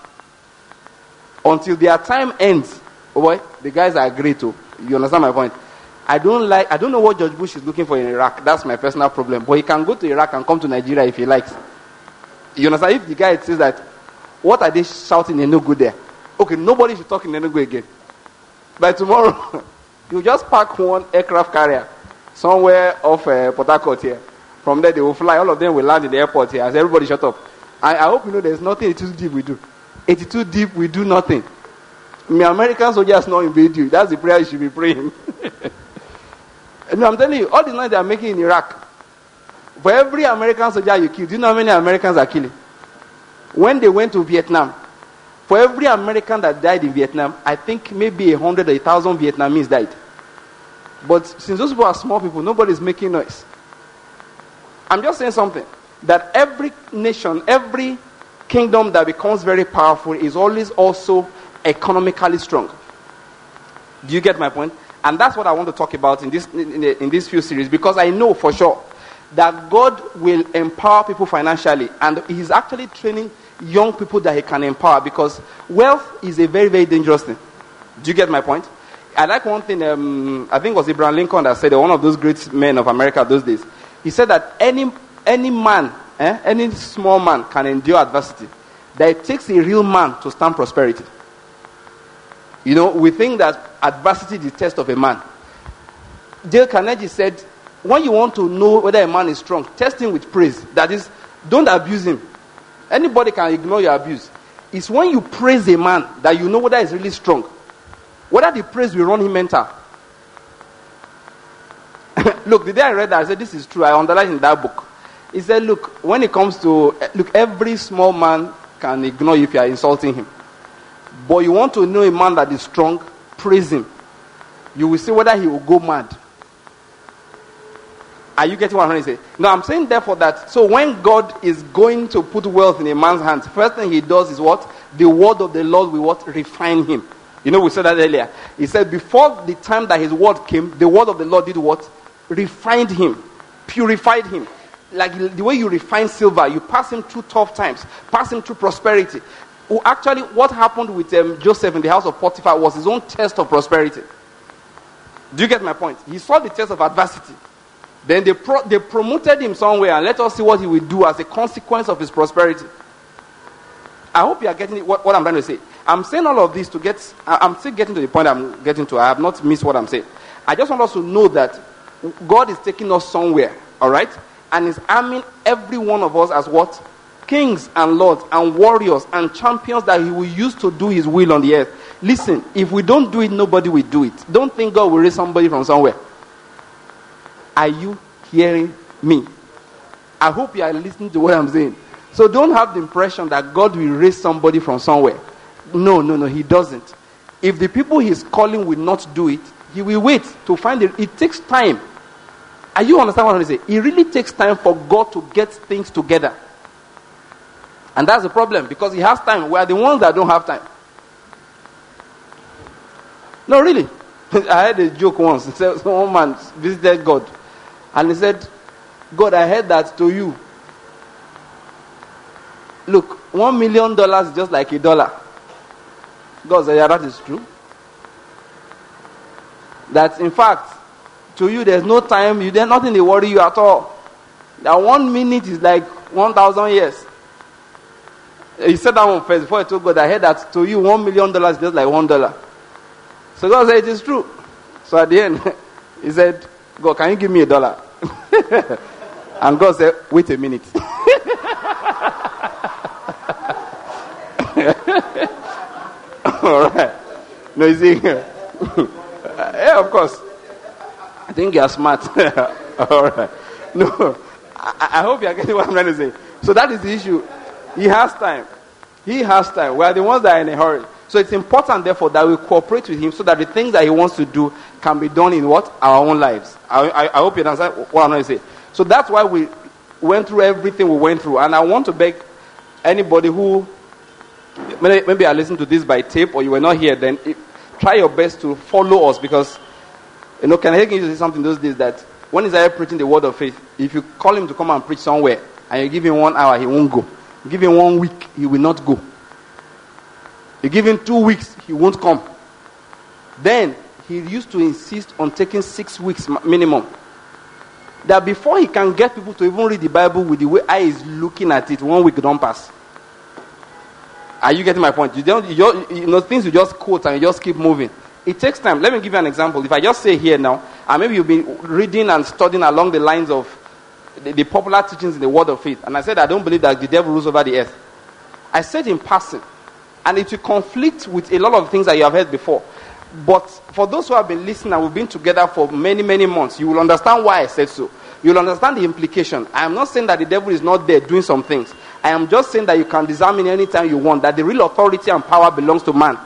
Until their time ends, oh boy, the guys are great too. You understand my point? I don't like, I don't know what George Bush is looking for in Iraq. That's my personal problem. But he can go to Iraq and come to Nigeria if he likes. You understand? If the guy says that, what are they shouting in Enugu there? Okay, nobody should talk in Enugu again. By tomorrow, you just park one aircraft carrier somewhere off uh, Port Harcourt here. From there, they will fly. All of them will land in the airport here. As everybody shut up. I, I hope you know there's nothing eighty-two deep we do. eighty-two deep, we do nothing. My American soldiers not invade you. That's the prayer you should be praying. No, I'm telling you, all the noise they are making in Iraq, for every American soldier you kill, do you know how many Americans are killing? When they went to Vietnam, for every American that died in Vietnam, I think maybe a hundred or a thousand Vietnamese died. But since those people are small people, nobody's making noise. I'm just saying something, that every nation, every kingdom that becomes very powerful is always also economically strong. Do you get my point? And that's what I want to talk about in this in, in this few series, because I know for sure that God will empower people financially, and He's actually training young people that He can empower, because wealth is a very, very dangerous thing. Do you get my point? I like one thing, um, I think it was Abraham Lincoln that said, one of those great men of America those days. He said that any any man, eh, any small man can endure adversity. That it takes a real man to stand prosperity. You know, we think that adversity is the test of a man. Dale Carnegie said, when you want to know whether a man is strong, test him with praise. That is, don't abuse him. Anybody can ignore your abuse. It's when you praise a man that you know whether he's really strong. Whether the praise will run him mental. Look, the day I read that, I said, this is true. I underlined in that book. He said, look, when it comes to, look, every small man can ignore you if you are insulting him. But you want to know a man that is strong, praise him. You will see whether he will go mad. Are you getting what I'm trying to say? Now, I'm saying therefore that, so when God is going to put wealth in a man's hands, first thing He does is what? The word of the Lord will what? Refine him. You know, we said that earlier. He said before the time that His word came, the word of the Lord did what? Refined him. Purified him. Like the way you refine silver, you pass him through tough times. Pass him through prosperity. Well, actually, what happened with um, Joseph in the house of Potiphar was his own test of prosperity. Do you get my point? He saw the test of adversity. Then they pro- they promoted him somewhere, and let us see what he will do as a consequence of his prosperity. I hope you are getting it, what, what I'm trying to say. I'm saying all of this to get, I'm still getting to the point I'm getting to. I have not missed what I'm saying. I just want us to know that God is taking us somewhere, all right? And is arming every one of us as what? Kings and lords and warriors and champions that he will use to do his will on the earth. Listen, if we don't do it, nobody will do it. Don't think God will raise somebody from somewhere. Are you hearing me? I hope you are listening to what I'm saying. So don't have the impression that God will raise somebody from somewhere. No, no, no, he doesn't. If the people he's calling will not do it, he will wait to find it. It takes time. Are you understand what I'm saying? It really takes time for God to get things together. And that's the problem, because he has time. We are the ones that don't have time. No, really. I heard a joke once. One man visited God. And he said, God, I heard that to you. Look, one million dollars is just like a dollar. God said, yeah, that is true. That in fact, to you there's no time, you there's nothing to worry you at all. That one minute is like one thousand years. He said that one first before he told God, I heard that to you one million dollars is just like one dollar. So God said, it is true. So at the end, he said, God, can you give me a dollar? And God said, wait a minute. All right. No, you see, yeah, of course. I think you are smart. All right. No, I, I hope you are getting what I'm trying to say. So that is the issue. He has time. He has time. We are the ones that are in a hurry. So it's important, therefore, that we cooperate with him so that the things that he wants to do can be done in what? Our own lives. I, I, I hope you understand what I'm trying to say. So that's why we went through everything we went through. And I want to beg anybody who maybe, maybe I listened to this by tape or you were not here, then it, try your best to follow us, because, you know, can I hear you say something those days that when Isaiah preaching the word of faith, if you call him to come and preach somewhere and you give him one hour, he won't go. You give him one week, he will not go. You give him two weeks, he won't come. Then he used to insist on taking six weeks minimum. That before he can get people to even read the Bible with the way I is looking at it, one week don't pass. Are you getting my point? You don't, you, just, you know, things you just quote and you just keep moving. It takes time. Let me give you an example. If I just say here now, and maybe you've been reading and studying along the lines of the, the popular teachings in the Word of Faith, and I said I don't believe that the devil rules over the earth. I said in passing, and it will conflict with a lot of things that you have heard before. But for those who have been listening and we've been together for many, many months, you will understand why I said so. You will understand the implication. I am not saying that the devil is not there doing some things. I am just saying that you can disarm him anytime you want, that the real authority and power belongs to man.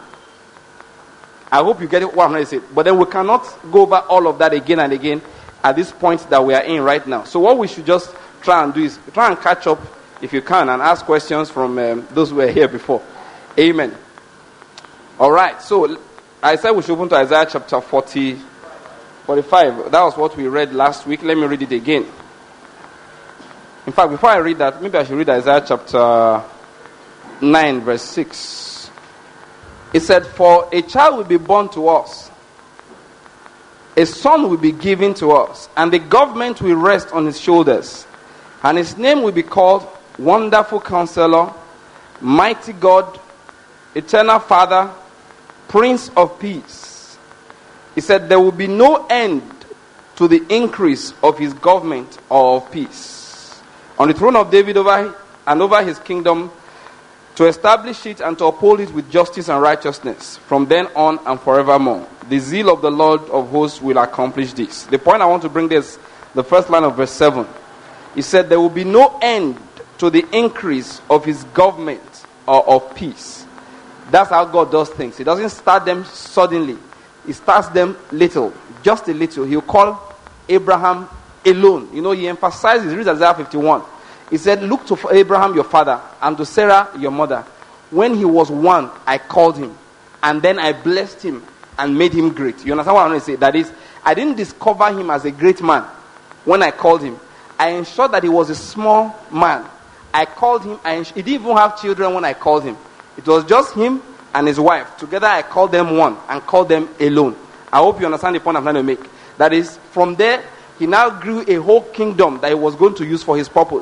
I hope you get it, what I'm going to say. But then we cannot go over all of that again and again at this point that we are in right now. So what we should just try and do is try and catch up if you can and ask questions from um, those who were here before. Amen. All right. So I said we should open to Isaiah chapter forty, forty-five. That was what we read last week. Let me read it again. In fact, before I read that, maybe I should read Isaiah chapter nine, verse six. It said, for a child will be born to us, a son will be given to us, and the government will rest on his shoulders. And his name will be called Wonderful Counselor, Mighty God, Eternal Father, Prince of Peace. He said there will be no end to the increase of his government or of peace. On the throne of David over and over his kingdom, to establish it and to uphold it with justice and righteousness from then on and forevermore. The zeal of the Lord of hosts will accomplish this. The point I want to bring is the first line of verse seven. He said there will be no end to the increase of his government or of peace. That's how God does things. He doesn't start them suddenly. He starts them little, just a little. He'll call Abraham alone. You know, he emphasizes, read Isaiah fifty-one. He said, look to Abraham your father and to Sarah your mother. When he was one, I called him. And then I blessed him and made him great. You understand what I'm going to say? That is, I didn't discover him as a great man when I called him. I ensured that he was a small man. I called him. I ens- he didn't even have children when I called him. It was just him and his wife. Together I called them one and called them alone. I hope you understand the point I'm trying to make. That is, from there, he now grew a whole kingdom that he was going to use for his purpose.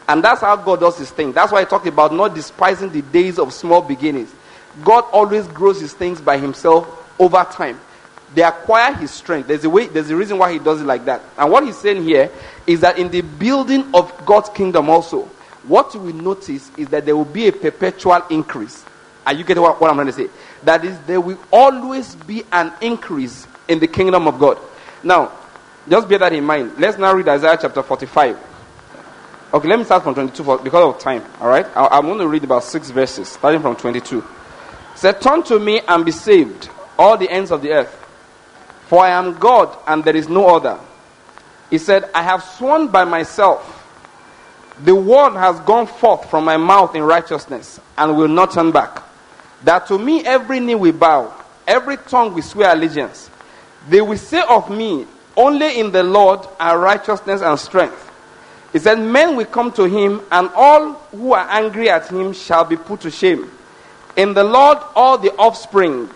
And that's how God does his thing. That's why I talked about not despising the days of small beginnings. God always grows his things by himself over time. They acquire his strength. There's a way, there's a reason why he does it like that. And what he's saying here is that in the building of God's kingdom also, what you will notice is that there will be a perpetual increase. Are you getting what, what I'm trying to say? That is, there will always be an increase in the kingdom of God. Now, just bear that in mind. Let's now read Isaiah chapter forty-five. Okay, let me start from twenty-two for, because of time. All right, I, I'm going to read about six verses, starting from twenty-two. It said, "Turn to me and be saved, all the ends of the earth. For I am God, and there is no other." He said, "I have sworn by myself. The word has gone forth from my mouth in righteousness, and will not turn back. That to me every knee will bow, every tongue will swear allegiance. They will say of me, only in the Lord are righteousness and strength." He said, "Men will come to him, and all who are angry at him shall be put to shame. In the Lord all the offspring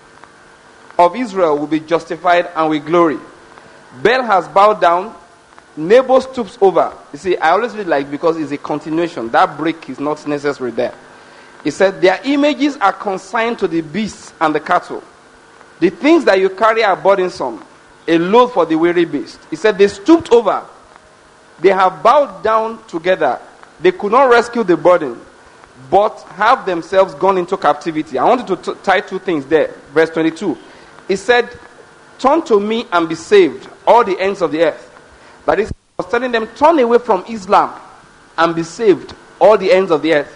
of Israel will be justified and will glory. Baal has bowed down, Nebo stoops over." You see, I always read like because it's a continuation. That break is not necessary there. He said, "Their images are consigned to the beasts and the cattle. The things that you carry are burdensome, a load for the weary beast." He said, "They stooped over. They have bowed down together. They could not rescue the burden, but have themselves gone into captivity." I wanted to t- tie two things there. Verse twenty-two. He said, "Turn to me and be saved, all the ends of the earth." That is, he was telling them, turn away from Islam and be saved, all the ends of the earth.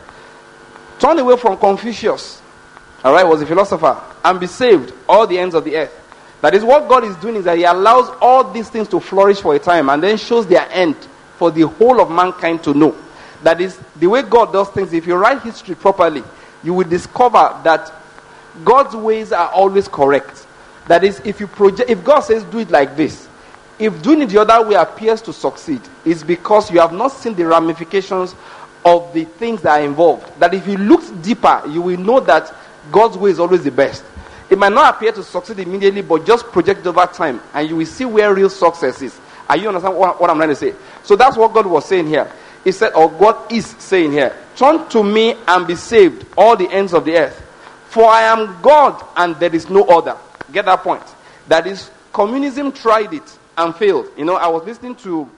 Turn away from Confucius, all right, was a philosopher, and be saved, all the ends of the earth. That is, what God is doing is that he allows all these things to flourish for a time and then shows their end for the whole of mankind to know. That is, the way God does things, if you write history properly, you will discover that God's ways are always correct. That is, if you project, if God says do it like this, if doing it the other way appears to succeed, it's because you have not seen the ramifications of the things that are involved. That if you look deeper, you will know that God's way is always the best. It might not appear to succeed immediately, but just project over time, and you will see where real success is. Are you understand what, what I'm trying to say? So that's what God was saying here. He said, or God is saying here, "Turn to me and be saved, all the ends of the earth. For I am God, and there is no other." Get that point? That is, communism tried it and failed. You know, I was listening to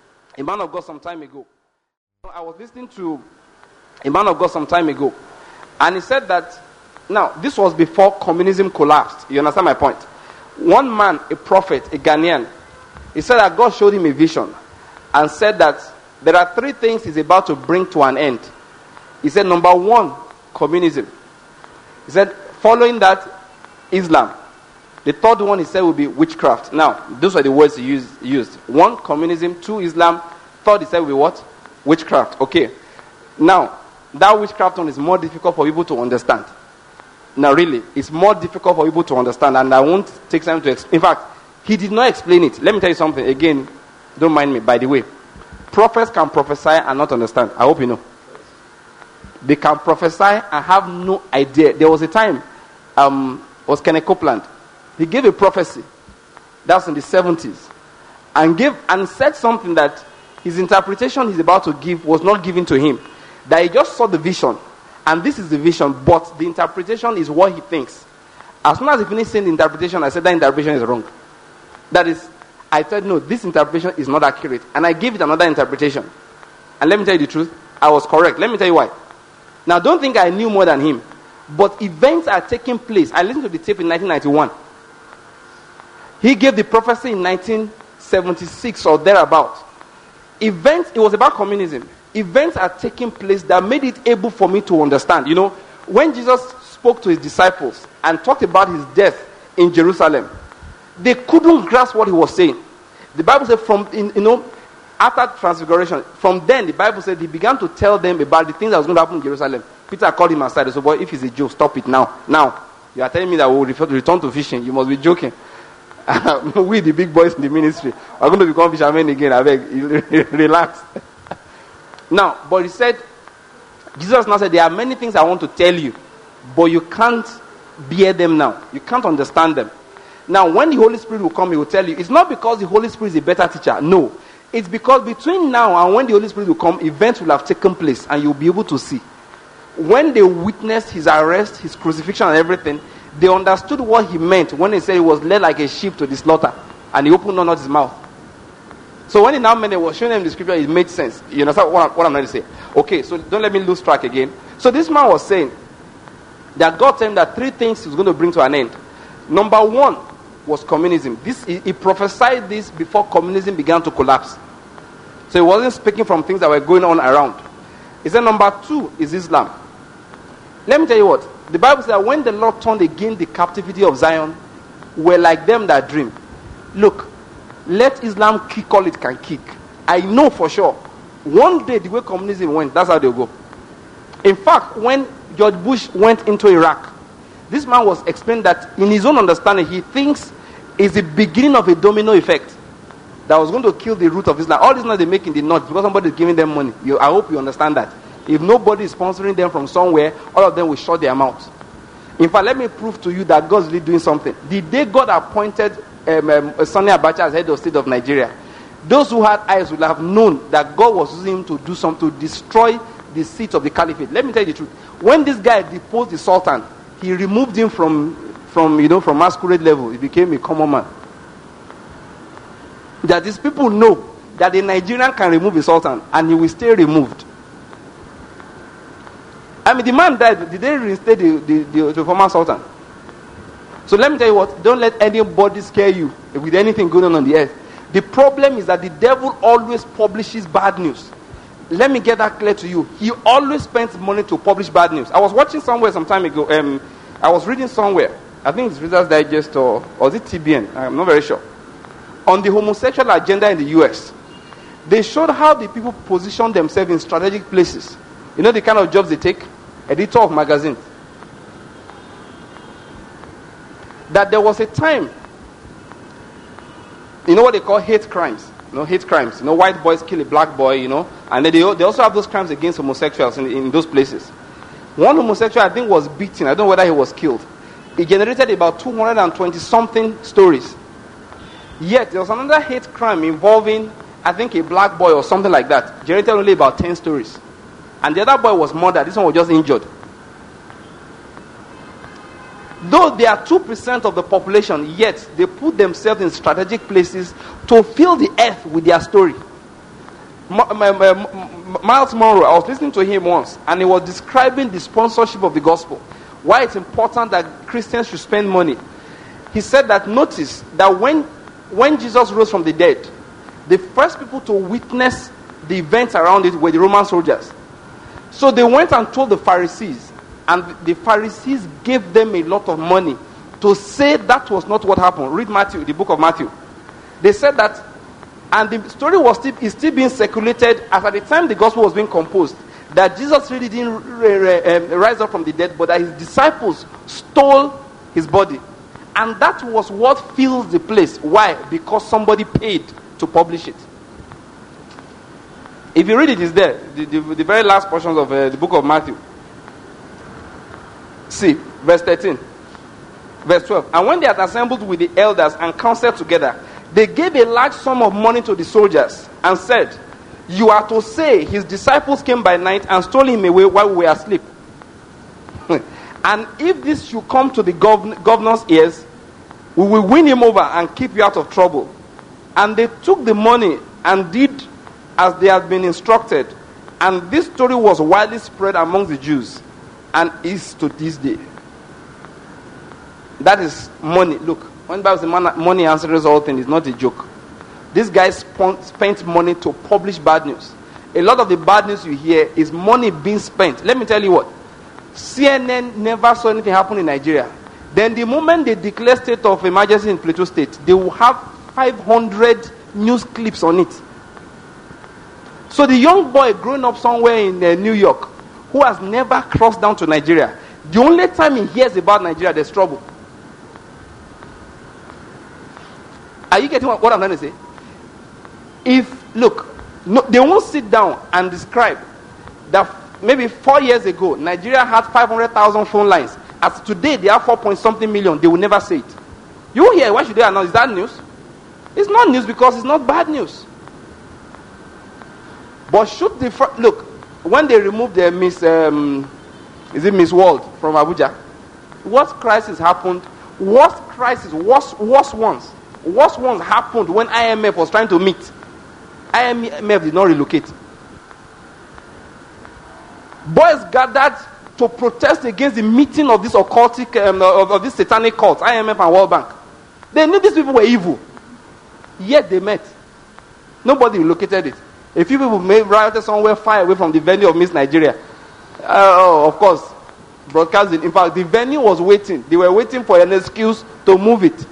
a man of God some time ago. I was listening to a man of God some time ago, and he said that, now, this was before communism collapsed. You understand my point? One man, a prophet, a Ghanaian, he said that God showed him a vision and said that there are three things he's about to bring to an end. He said, number one, communism. He said, following that, Islam. The third one he said will be witchcraft. Now, those are the words he used. used. One, communism. Two, Islam. Third, he said will be what? Witchcraft. Okay. Now, that witchcraft one is more difficult for people to understand. Now, really, it's more difficult for people to understand, and I won't take time to explain. In fact, he did not explain it. Let me tell you something. Again, don't mind me, by the way. Prophets can prophesy and not understand. I hope you know. They can prophesy and have no idea. There was a time, um, was Kenneth Copeland. He gave a prophecy. That's in the seventies. And gave and said something that his interpretation he's about to give was not given to him. That he just saw the vision. And this is the vision, but the interpretation is what he thinks. As soon as he finished saying the interpretation, I said that interpretation is wrong. That is, I said, no, this interpretation is not accurate. And I gave it another interpretation. And let me tell you the truth, I was correct. Let me tell you why. Now, don't think I knew more than him. But events are taking place. I listened to the tape in nineteen ninety-one. He gave the prophecy in nineteen seventy-six or thereabout. Events, it was about communism. Events are taking place that made it able for me to understand. You know, when Jesus spoke to his disciples and talked about his death in Jerusalem, they couldn't grasp what he was saying. The Bible said from, in, you know, after transfiguration, from then the Bible said he began to tell them about the things that was going to happen in Jerusalem. Peter called him aside and said, "Boy, if it's a joke, stop it now. Now, you are telling me that we will return to fishing. You must be joking." We, the big boys in the ministry, are going to become fishermen again. I beg, relax. Now, but he said, Jesus now said, there are many things I want to tell you, but you can't bear them now. You can't understand them. Now, when the Holy Spirit will come, he will tell you. It's not because the Holy Spirit is a better teacher. No. It's because between now and when the Holy Spirit will come, events will have taken place and you'll be able to see. When they witnessed his arrest, his crucifixion and everything, they understood what he meant when he said he was led like a sheep to the slaughter and he opened not his mouth. So when he now meant, was showing them the scripture, it made sense. You understand what I'm, what I'm trying to say? Okay, so don't let me lose track again. So this man was saying that God told him that three things he was going to bring to an end. Number one was communism. This he, he prophesied this before communism began to collapse. So he wasn't speaking from things that were going on around. He said number two is Islam. Let me tell you what. The Bible says that when the Lord turned again the captivity of Zion, we're like them that dream. Look, let Islam kick all it can kick. I know for sure. One day the way communism went, that's how they'll go. In fact, when George Bush went into Iraq, this man was explaining that in his own understanding, he thinks it's the beginning of a domino effect that was going to kill the root of Islam. All this now they make in the north because somebody is giving them money. You, I hope you understand that. If nobody is sponsoring them from somewhere, all of them will shut their mouths. In fact, let me prove to you that God's really doing something. The day God appointed um, um, Sani Abacha as head of state of Nigeria, those who had eyes would have known that God was using him to do something, to destroy the seat of the caliphate. Let me tell you the truth. When this guy deposed the Sultan, he removed him from, from you know, from masquerade level. He became a common man. That these people know that a Nigerian can remove a Sultan and he will stay removed. I mean, the man died. Did they reinstate the, the, the, the former Sultan? So let me tell you what. Don't let anybody scare you with anything going on on the earth. The problem is that the devil always publishes bad news. Let me get that clear to you. He always spends money to publish bad news. I was watching somewhere some time ago. Um, I was reading somewhere. I think it's Reader's Digest or, or is it T B N? I'm not very sure. On the homosexual agenda in the U S, they showed how the people position themselves in strategic places. You know the kind of jobs they take? Editor of magazines. That there was a time, you know what they call hate crimes? You know, hate crimes. You know, white boys kill a black boy, you know, and then they, they also have those crimes against homosexuals in, in those places. One homosexual, I think, was beaten. I don't know whether he was killed. It generated about two hundred twenty something stories. Yet, there was another hate crime involving, I think, a black boy or something like that. Generated only about ten stories. And the other boy was murdered. This one was just injured. Though they are two percent of the population, yet they put themselves in strategic places to fill the earth with their story. Miles Monroe, I was listening to him once, and he was describing the sponsorship of the gospel. Why it's important that Christians should spend money. He said that notice that when, when Jesus rose from the dead, the first people to witness the events around it were the Roman soldiers. So they went and told the Pharisees, and the Pharisees gave them a lot of money to say that was not what happened. Read Matthew, the book of Matthew. They said that, and the story was still, is still being circulated as at the time the gospel was being composed, that Jesus really didn't rise up from the dead, but that his disciples stole his body. And that was what fills the place. Why? Because somebody paid to publish it. If you read it, it's there. The, the, the very last portions of uh, the book of Matthew. See, verse thirteen. Verse twelve. And when they had assembled with the elders and counseled together, they gave a large sum of money to the soldiers and said, you are to say his disciples came by night and stole him away while we were asleep. And if this should come to the gov- governor's ears, we will win him over and keep you out of trouble. And they took the money and did as they had been instructed. And this story was widely spread among the Jews and is to this day. That is money. Look, when the Bible says money answers all things, it's not a joke. This guy spent, spent money to publish bad news. A lot of the bad news you hear is money being spent. Let me tell you what. C N N never saw anything happen in Nigeria. Then the moment they declare state of emergency in Plateau State, they will have five hundred news clips on it. So the young boy growing up somewhere in uh, New York, who has never crossed down to Nigeria, the only time he hears about Nigeria, there's trouble. Are you getting what, what I'm trying to say? If, look, no, they won't sit down and describe that maybe four years ago, Nigeria had five hundred thousand phone lines. As today, they have four point something million. They will never say it. You won't hear, why should they announce? Is that news? It's not news because it's not bad news. But should the fr- look when they removed the Miss um, is it Miss World from Abuja? What crisis happened? Worst crisis, worst, worst ones, worst ones happened when I M F was trying to meet. I M F did not relocate. Boys gathered to protest against the meeting of this occultic, um, of, of this satanic cult, I M F and World Bank. They knew these people were evil, yet they met. Nobody relocated it. A few people made rioted somewhere far away from the venue of Miss Nigeria. Uh, oh, of course, broadcasting. In fact, the venue was waiting. They were waiting for an excuse to move it.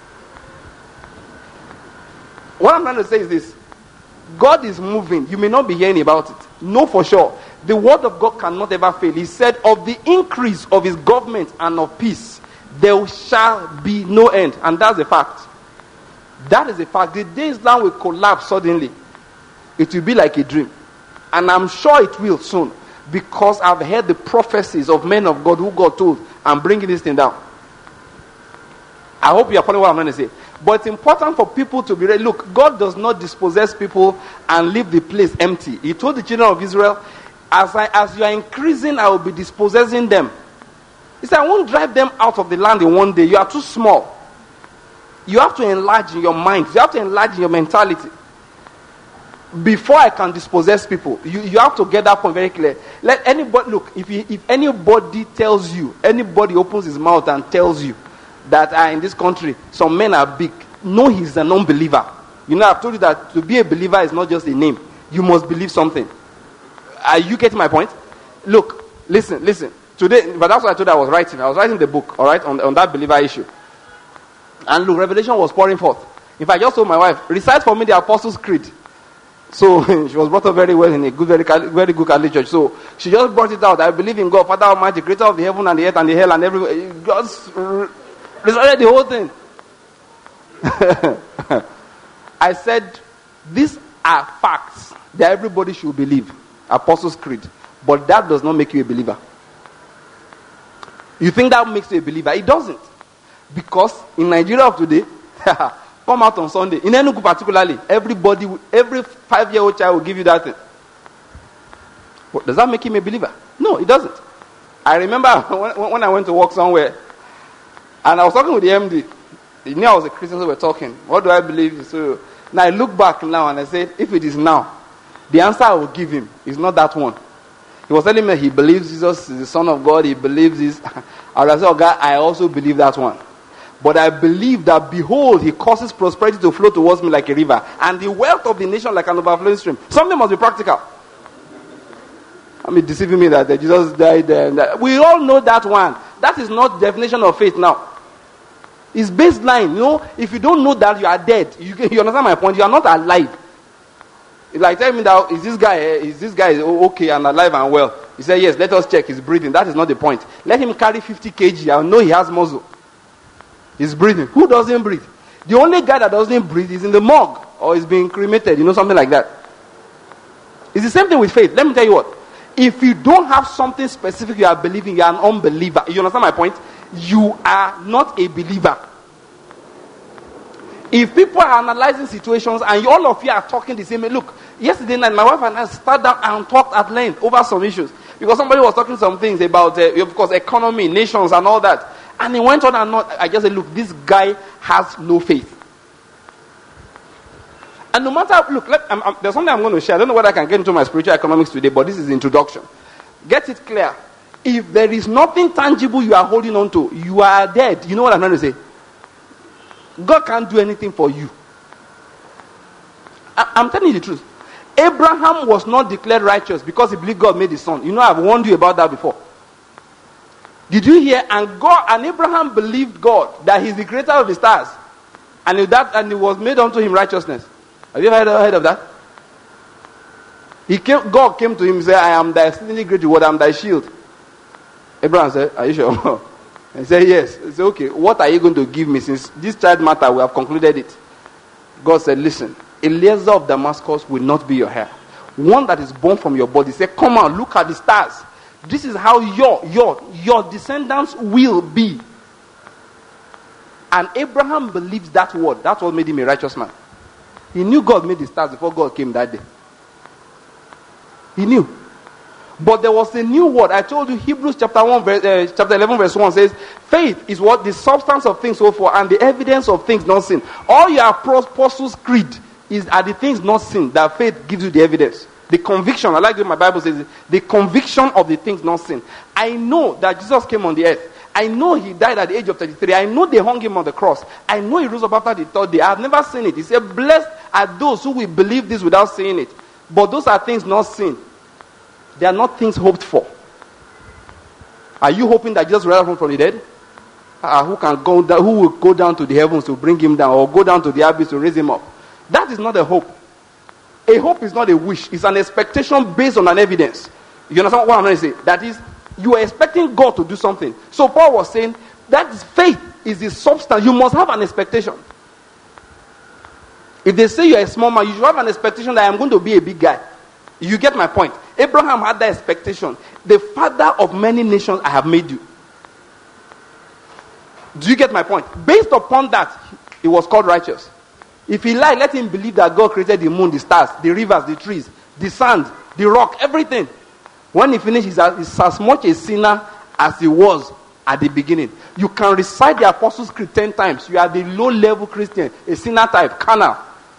What I'm trying to say is this: God is moving. You may not be hearing about it. Know for sure. The word of God cannot ever fail. He said, of the increase of his government and of peace, there shall be no end. And that's a fact. That is a fact. The day Islam will collapse suddenly, it will be like a dream. And I'm sure it will soon. Because I've heard the prophecies of men of God who God told, I'm bringing this thing down. I hope you are following what I'm going to say. But it's important for people to be ready. Look, God does not dispossess people and leave the place empty. He told the children of Israel, As, I, as you are increasing, I will be dispossessing them. He said, I won't drive them out of the land in one day. You are too small. You have to enlarge in your mind. You have to enlarge in your mentality. Before I can dispossess people, you, you have to get that point very clear. Let anybody, look, if, he, if anybody tells you, anybody opens his mouth and tells you that uh, in this country, some men are big, know he's an unbeliever. You know, I've told you that to be a believer is not just a name. You must believe something. Are you getting my point? Look, listen, listen. Today, but that's what I told you I was writing. I was writing the book, all right, on, on that believer issue. And look, revelation was pouring forth. If I just told my wife, recite for me the Apostles' Creed. So she was brought up very well in a good, very, very good Catholic church. So she just brought it out. I believe in God, Father Almighty, creator of the heaven and the earth and the hell and everything. Just recited the whole thing. I said, these are facts that everybody should believe. Apostles' Creed. But that does not make you a believer. You think that makes you a believer? It doesn't. Because in Nigeria of today, come out on Sunday, in Enugu particularly, everybody, every five-year-old child will give you that thing. But does that make him a believer? No, it doesn't. I remember when, when I went to work somewhere, and I was talking with the M D. He knew I was a Christian, so we were talking. What do I believe? So now I look back now and I said, if it is now, the answer I will give him is not that one. He was telling me he believes Jesus is the Son of God. He believes this. I was like, oh God, I also believe that one. But I believe that, behold, he causes prosperity to flow towards me like a river, and the wealth of the nation like an overflowing stream. Something must be practical. I mean, deceiving me that uh, Jesus died. Uh, that. We all know that one. That is not the definition of faith now. It's baseline. You know, if you don't know that, you are dead. You, you understand my point? You are not alive. It's like telling me that is this guy is this guy is okay and alive and well. He said yes. Let us check his breathing. That is not the point. Let him carry fifty kilograms. I know he has muscle. He's breathing. Who doesn't breathe? The only guy that doesn't breathe is in the morgue or is being cremated. You know, something like that. It's the same thing with faith. Let me tell you what. If you don't have something specific you are believing, you are an unbeliever. You understand my point? You are not a believer. If people are analyzing situations and all of you are talking the same way, look, yesterday night my wife and I sat down and talked at length over some issues. Because somebody was talking some things about, uh, of course, economy, nations and all that. And he went on and on. I just said, look, this guy has no faith. And no matter, look, let, I'm, I'm, there's something I'm going to share. I don't know whether I can get into my spiritual economics today, but this is the introduction. Get it clear. If there is nothing tangible you are holding on to, you are dead. You know what I'm trying to say? God can't do anything for you. I, I'm telling you the truth. Abraham was not declared righteous because he believed God made his son. You know, I've warned you about that before. Did you hear? And God and Abraham believed God that he's the creator of the stars, and that and it was made unto him righteousness. Have you ever heard, heard of that? He came. God came to him and said, "I am thy exceedingly great reward. I am thy shield." Abraham said, "Are you sure?" He said, "Yes." He said, "Okay, what are you going to give me since this child matter? We have concluded it." God said, "Listen, Eliezer of Damascus will not be your heir. One that is born from your body." He said, "Come on, look at the stars. This is how your your your descendants will be." And Abraham believes that word. That's what made him a righteous man. He knew God made the stars before God came that day. He knew. But there was a new word. I told you Hebrews chapter one, verse, uh, chapter eleven, verse one says, faith is what the substance of things hoped for and the evidence of things not seen. All your apostles' creed is are the things not seen that faith gives you the evidence. The conviction, I like what my Bible says, the conviction of the things not seen. I know that Jesus came on the earth. I know he died at the age of thirty-three. I know they hung him on the cross. I know he rose up after the third day. I have never seen it. He said, blessed are those who will believe this without seeing it. But those are things not seen. They are not things hoped for. Are you hoping that Jesus will rise from the dead? Uh, who can go down, who will go down to the heavens to bring him down, or go down to the abyss to raise him up? That is not a hope. A hope is not a wish. It's an expectation based on an evidence. You understand what I'm trying to say? That is, you are expecting God to do something. So Paul was saying that faith is the substance. You must have an expectation. If they say you're a small man, you should have an expectation that I'm going to be a big guy. You get my point? Abraham had that expectation. The father of many nations I have made you. Do you get my point? Based upon that, he was called righteous. If he lied, let him believe that God created the moon, the stars, the rivers, the trees, the sand, the rock, everything. When he finished, he's as, he's as much a sinner as he was at the beginning. You can recite the Apostles' Creed ten times. You are the low-level Christian, a sinner type, carnal.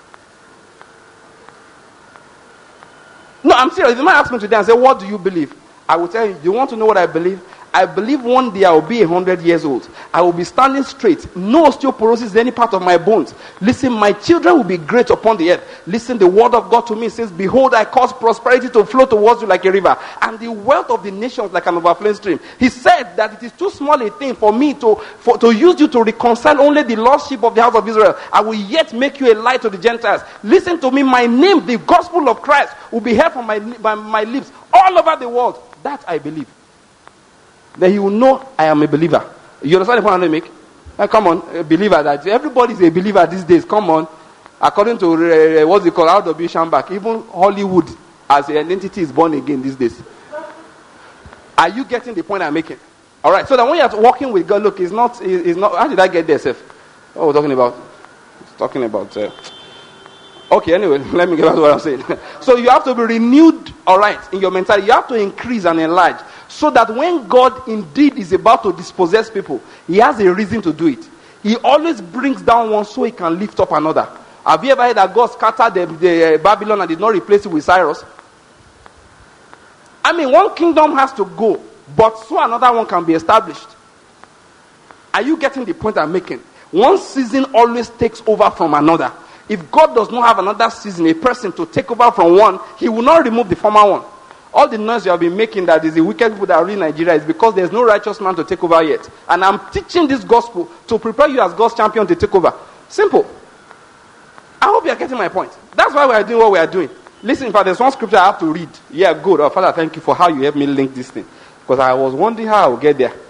No, I'm serious. If you might ask me today and say, what do you believe? I will tell you, you want to know what I believe? I believe one day I will be a hundred years old. I will be standing straight. No osteoporosis in any part of my bones. Listen, my children will be great upon the earth. Listen, the word of God to me says, behold, I cause prosperity to flow towards you like a river, and the wealth of the nations like an overflowing stream. He said that it is too small a thing for me to, for, to use you to reconcile only the lost sheep of the house of Israel. I will yet make you a light to the Gentiles. Listen to me, my name, the gospel of Christ, will be heard from my, by my lips all over the world. That I believe. Then he will know I am a believer. You understand the point I'm going to make? Now, come on, a believer. That everybody is a believer these days. Come on. According to uh, what's it called, R W Shambach, even Hollywood as an entity is born again these days. Are you getting the point I'm making? All right. So that when you're walking with God, look, it's not. It's not. How did I get there, Seth? What we're talking about? It's talking about. Uh, okay. Anyway, let me get back to what I'm saying. So you have to be renewed. All right, in your mentality, you have to increase and enlarge. So that when God indeed is about to dispossess people, he has a reason to do it. He always brings down one so he can lift up another. Have you ever heard that God scattered the, the uh, Babylon and did not replace it with Cyrus? I mean, one kingdom has to go, but so another one can be established. Are you getting the point I'm making? One season always takes over from another. If God does not have another season, a person to take over from one, he will not remove the former one. All the noise you have been making that is the wicked people that are in Nigeria is because there's no righteous man to take over yet. And I'm teaching this gospel to prepare you as God's champion to take over. Simple. I hope you are getting my point. That's why we are doing what we are doing. Listen, in fact, there's one scripture I have to read. Yeah, good. Oh, Father, thank you for how you helped me link this thing. Because I was wondering how I will get there.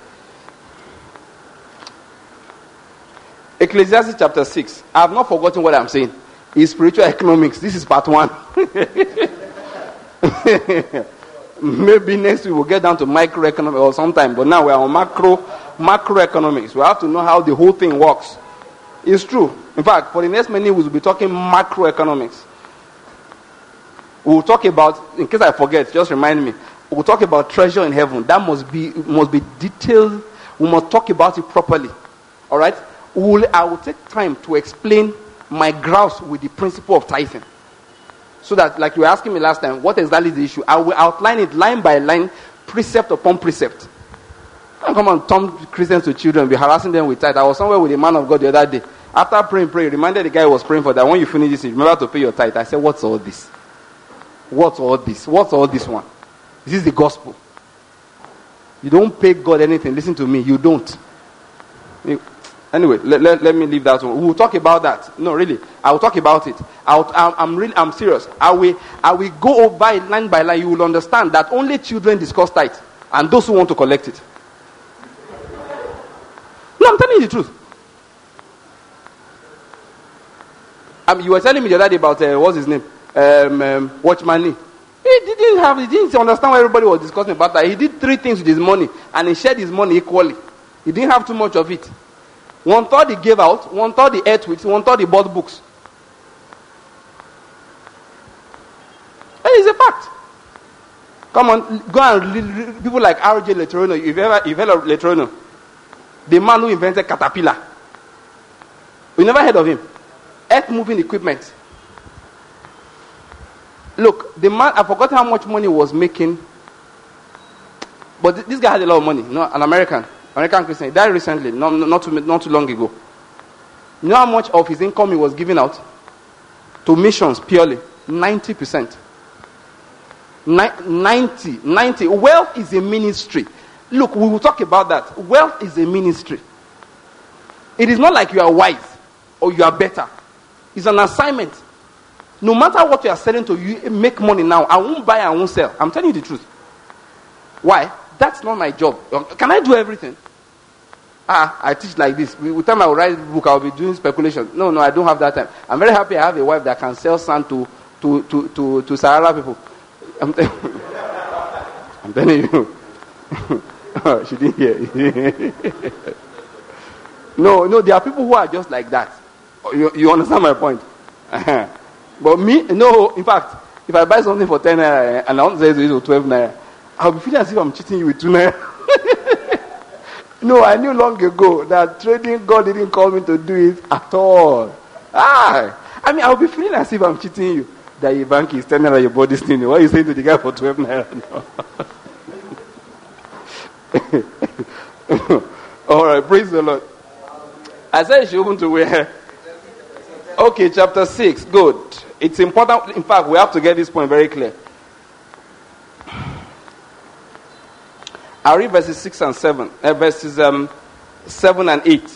Ecclesiastes chapter six. I have not forgotten what I'm saying. It's spiritual economics. This is part one. Maybe next week we'll get down to microeconomics or sometime, but now we are on macro macroeconomics. We have to know how the whole thing works. It's true. In fact, for the next many weeks we'll be talking macroeconomics. We'll talk about, in case I forget, just remind me. We'll talk about treasure in heaven. That must be must be detailed. We must talk about it properly. All right. We'll, I will take time to explain my grouse with the principle of tithing. So that, like you were asking me last time, what exactly is the issue? I will outline it line by line, precept upon precept. Don't come and turn Christians to children, be harassing them with tithe. I was somewhere with a man of God the other day. After praying, praying, reminded the guy who was praying for that, when you finish this, remember to pay your tithe. I said, what's all this? What's all this? What's all this one? This is the gospel. You don't pay God anything. Listen to me. You don't. Anyway, let, let, let me leave that one. We will talk about that. No, really. I will talk about it. I'll, I'm, I'm really, I'm serious. I will, I will go over it line by line. You will understand that only children discuss tithe, and those who want to collect it. No, I'm telling you the truth. Um, you were telling me the other day about, uh, what's his name? Um, um, Watchman Nee. He didn't have, he didn't understand what everybody was discussing about that. He did three things with his money, and he shared his money equally. He didn't have too much of it. One third he gave out, one third he ate with, one third he bought books. It is a fact. Come on, go and read, read people like R J Letourneau. You've ever, you've heard of Letourneau? The man who invented Caterpillar. We never heard of him. Earth moving equipment. Look, the man, I forgot how much money he was making. But th- this guy had a lot of money. No, an American. American Christian. He died recently, not, not, too, not too long ago. You know how much of his income he was giving out? To missions purely. ninety percent. ninety. ninety. Wealth is a ministry. Look, we will talk about that. Wealth is a ministry. It is not like you are wise or you are better. It's an assignment. No matter what you are selling to, you make money now. I won't buy, I won't sell. I'm telling you the truth. Why? That's not my job. Can I do everything? Ah, I teach like this. With the time I will write a book, I will be doing speculation. No, no, I don't have that time. I'm very happy I have a wife that can sell sand to to to to, to Sahara people. I'm, t- I'm telling you. Oh, she didn't hear. no, no, there are people who are just like that. You, you understand my point? But me, no, in fact, if I buy something for ten naira and I want to sell it to twelve naira, I'll be feeling as if I'm cheating you with two naira. No, I knew long ago that trading, God didn't call me to do it at all. Ah, I mean, I'll be feeling as if I'm cheating you. That your bank is ten naira, your body's thing. What are you saying to the guy for twelve naira? No. All right, praise the Lord. I said she opened to where? Okay, chapter six. Good. It's important. In fact, we have to get this point very clear. I'll read verses six and seven. Uh, verses um, seven and eight.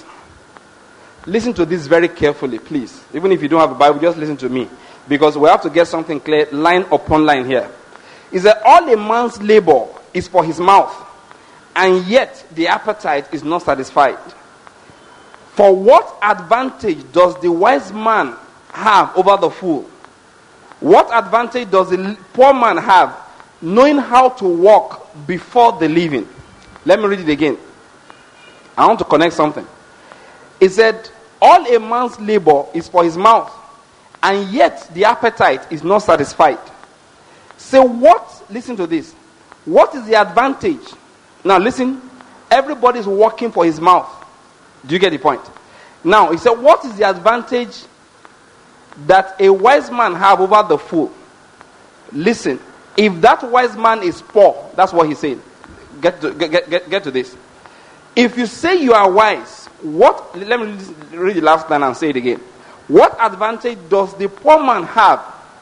Listen to this very carefully, please. Even if you don't have a Bible, just listen to me. Because we have to get something clear, line upon line here. Is that all a man's labor is for his mouth, and yet the appetite is not satisfied. For what advantage does the wise man have over the fool? What advantage does the poor man have knowing how to walk before the living? Let me read it again. I want to connect something. It said, all a man's labor is for his mouth, and yet the appetite is not satisfied. So what, listen to this, what is the advantage? Now listen, everybody is working for his mouth. Do you get the point? Now, he said, what is the advantage that a wise man have over the fool? Listen, if that wise man is poor, that's what he's saying. Get to, get, get, get to this. If you say you are wise, what, let me read the last line and say it again. What advantage does the poor man have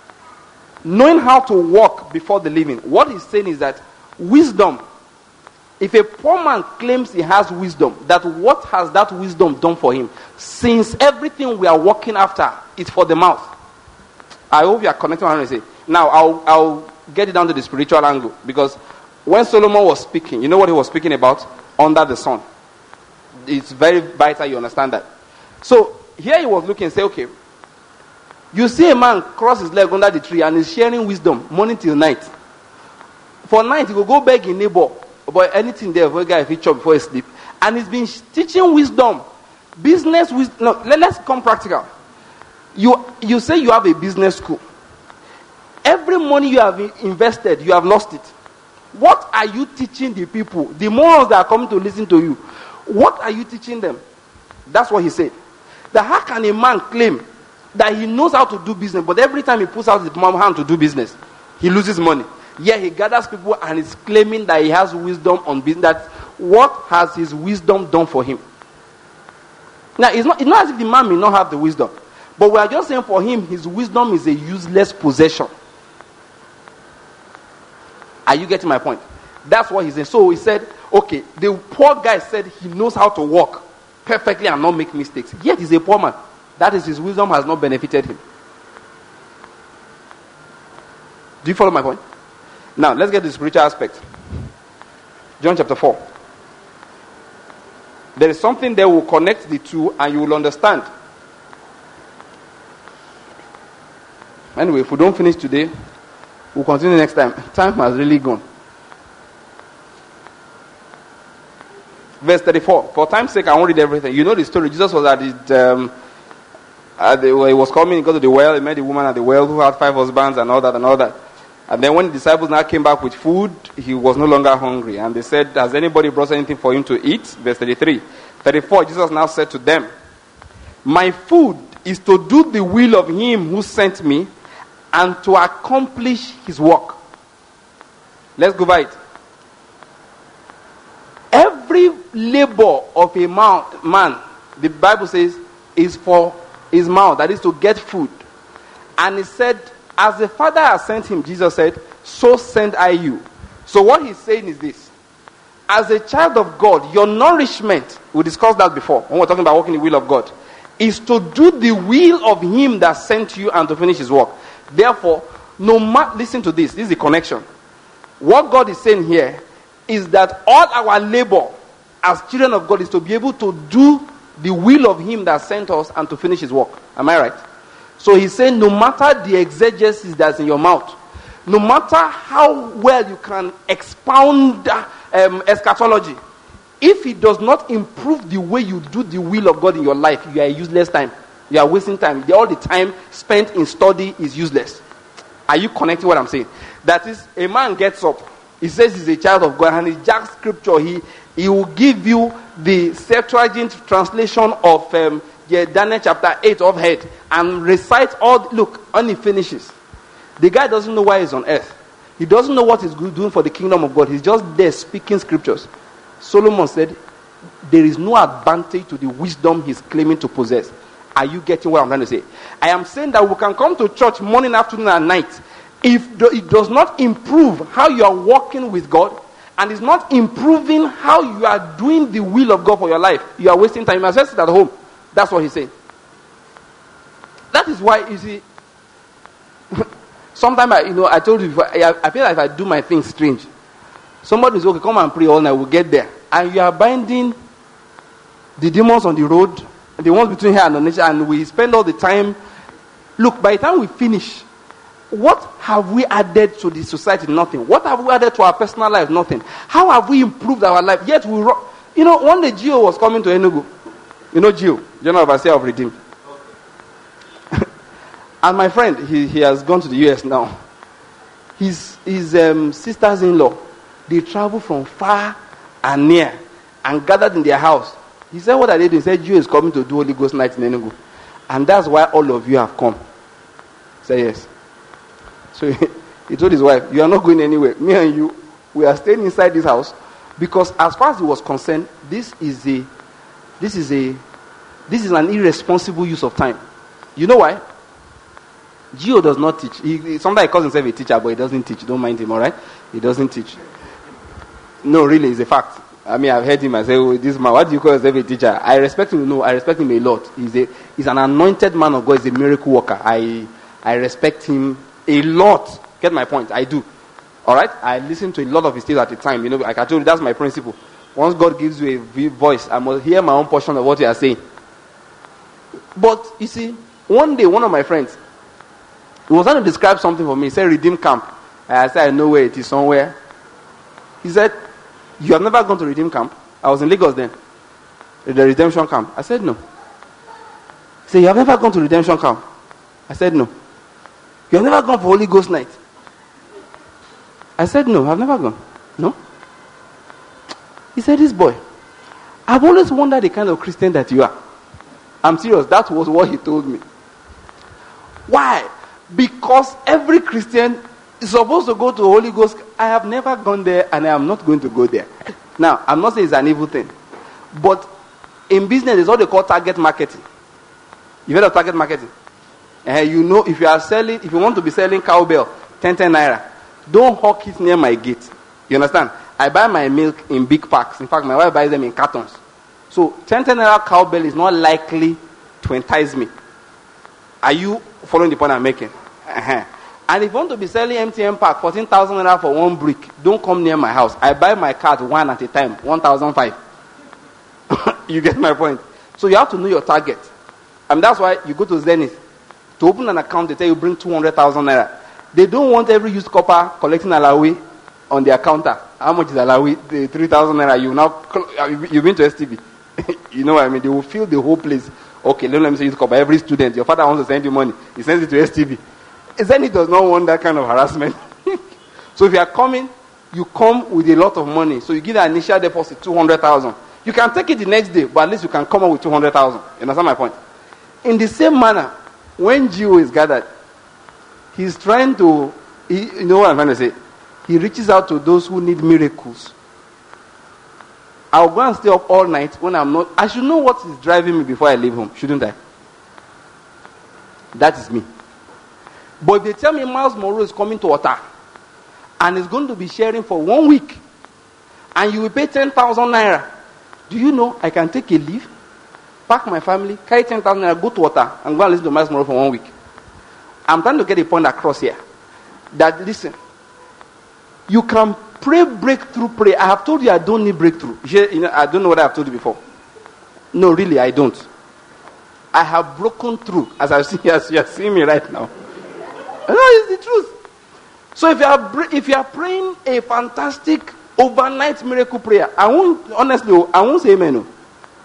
knowing how to walk before the living? What he's saying is that wisdom, if a poor man claims he has wisdom, that what has that wisdom done for him? Since everything we are walking after is for the mouth. I hope you are connecting what I'm saying. Now, I'll, I'll get it down to the spiritual angle. Because when Solomon was speaking, you know what he was speaking about? Under the sun. It's very vital you understand that. So, here he was looking and say, okay, you see a man cross his leg under the tree and is sharing wisdom morning till night. For night, he will go beg in neighbor about anything there for a guy if he chop before he sleep. And he's been teaching wisdom. Business wisdom. No, let, let's come practical. You, you say you have a business school. Every money you have invested, you have lost it. What are you teaching the people? The morons that are coming to listen to you. What are you teaching them? That's what he said. That how can a man claim that he knows how to do business, but every time he puts out his hand to do business, he loses money? Yeah, he gathers people and is claiming that he has wisdom on business. That what has his wisdom done for him? Now, it's not, it's not as if the man may not have the wisdom. But we are just saying for him, his wisdom is a useless possession. Are you getting my point? That's what he said. So he said, okay, the poor guy said he knows how to walk perfectly and not make mistakes. Yet he's a poor man. That is, his wisdom has not benefited him. Do you follow my point? Now, let's get to the spiritual aspect. John chapter four. There is something that will connect the two and you will understand. Anyway, if we don't finish today, we'll continue next time. Time has really gone. Verse thirty-four. For time's sake, I won't read everything. You know the story. Jesus was at the, um, at the well, he was coming, he got to the well, he met the woman at the well who had five husbands and all that and all that. And then when the disciples now came back with food, he was no longer hungry. And they said, has anybody brought anything for him to eat? Verse thirty-three. thirty-four, Jesus now said to them, my food is to do the will of him who sent me and to accomplish his work. Let's go by it. Every labor of a man, the Bible says, is for his mouth, that is to get food. And he said, as the Father has sent him, Jesus said, so send I you. So what he's saying is this. As a child of God, your nourishment, we discussed that before, when we're talking about walking the will of God, is to do the will of him that sent you and to finish his work. Therefore, no matter, listen to this, this is the connection. What God is saying here is that all our labor as children of God is to be able to do the will of him that sent us and to finish his work. Am I right? So he's saying no matter the exegesis that's in your mouth, no matter how well you can expound um, eschatology, if it does not improve the way you do the will of God in your life, you are a useless time. You are wasting time. All the time spent in study is useless. Are you connecting what I'm saying? That is, a man gets up, he says he's a child of God, and he jacks scripture. He he will give you the Septuagint translation of um, yeah, Daniel chapter eight of head and recite all. Look, when he finishes, the guy doesn't know why he's on earth. He doesn't know what he's doing for the kingdom of God. He's just there speaking scriptures. Solomon said, there is no advantage to the wisdom he's claiming to possess. Are you getting what I'm trying to say? I am saying that we can come to church morning, afternoon, and night. If it does not improve how you are walking with God, and it's not improving how you are doing the will of God for your life, you are wasting time. You must just sit at home. That's what he's saying. That is why, you see, sometimes, I, you know, I told you before, I, I feel like if I do my thing strange, somebody is okay, come and pray all night, we'll get there. And you are binding the demons on the road, the ones between here and the nature, and we spend all the time. Look, by the time we finish, what have we added to the society? Nothing. What have we added to our personal life? Nothing. How have we improved our life? Yet we, ro- you know, one day Gio was coming to Enugu. You know Gio, General Overseer of Redeemed. Okay. And my friend, he, he has gone to the U S now. His his um, sisters-in-law, they travel from far and near and gathered in their house. He said, what are they doing? He said, Gio is coming to do Holy Ghost night in Enugu. And that's why all of you have come. He said, yes. So he, he told his wife, you are not going anywhere. Me and you, we are staying inside this house. Because as far as he was concerned, this is a, this is a, this is an irresponsible use of time. You know why? Gio does not teach. He, he, sometimes he calls himself a teacher, but he doesn't teach. Don't mind him, all right? He doesn't teach. No, really, it's a fact. I mean, I've heard him. I say, oh, this man, what do you call yourself a teacher? I respect him. No, I respect him a lot. He's a, he's an anointed man of God. He's a miracle worker. I, I respect him a lot. Get my point? I do. All right? I listen to a lot of his things at a time. You know, like I told you, that's my principle. Once God gives you a voice, I must hear my own portion of what you are saying. But, you see, one day, one of my friends, he was trying to describe something for me. He said, Redeem Camp. I said, I know where it is, somewhere. He said, you have never gone to Redeem Camp? I was in Lagos then. The Redemption Camp. I said, no. He said, you have never gone to Redemption Camp? I said, no. You have never gone for Holy Ghost night? I said, no, I've never gone. No? He said, this boy, I've always wondered the kind of Christian that you are. I'm serious. That was what he told me. Why? Because every Christian is supposed to go to Holy Ghost. I have never gone there and I am not going to go there. Now, I'm not saying it's an evil thing. But in business, it's what they call target marketing. You've heard of target marketing? Uh, you know, if you are selling, if you want to be selling cowbell, ten, ten naira, don't hawk it near my gate. You understand? I buy my milk in big packs. In fact, my wife buys them in cartons. So, ten, ten naira cowbell is not likely to entice me. Are you following the point I'm making? Uh-huh. And if you want to be selling M T N pack, fourteen thousand naira for one brick, don't come near my house. I buy my card one at a time, one thousand five. You get my point? So you have to know your target. And that's why you go to Zenith. To open an account, they tell you bring two hundred thousand naira. They don't want every used copper collecting alawi on their counter. How much is alawi? The three thousand naira. You now, you've been to S T B. You know what I mean? They will fill the whole place. Okay, let me say used copper. Every student, your father wants to send you money. He sends it to S T B. Zenith does not want that kind of harassment. So if you are coming, you come with a lot of money. So you give the initial deposit two hundred thousand. You can take it the next day, but at least you can come up with two hundred thousand. You understand my point? In the same manner, when G O is gathered, he's trying to, he, you know what I'm trying to say? He reaches out to those who need miracles. I'll go and stay up all night when I'm not. I should know what is driving me before I leave home, shouldn't I? That is me. But if they tell me Miles Monroe is coming to Ota and is going to be sharing for one week and you will pay ten thousand naira, do you know I can take a leave, pack my family, carry ten thousand naira, go to Ota and go and listen to Miles Monroe for one week? I'm trying to get a point across here. That, listen, you can pray breakthrough prayer. I have told you I don't need breakthrough. You know, I don't know what I have told you before. No, really, I don't. I have broken through, as I see, as you are seeing me right now. No, it's the truth. So if you are if you are praying a fantastic overnight miracle prayer, I won't honestly, I won't say amen. No.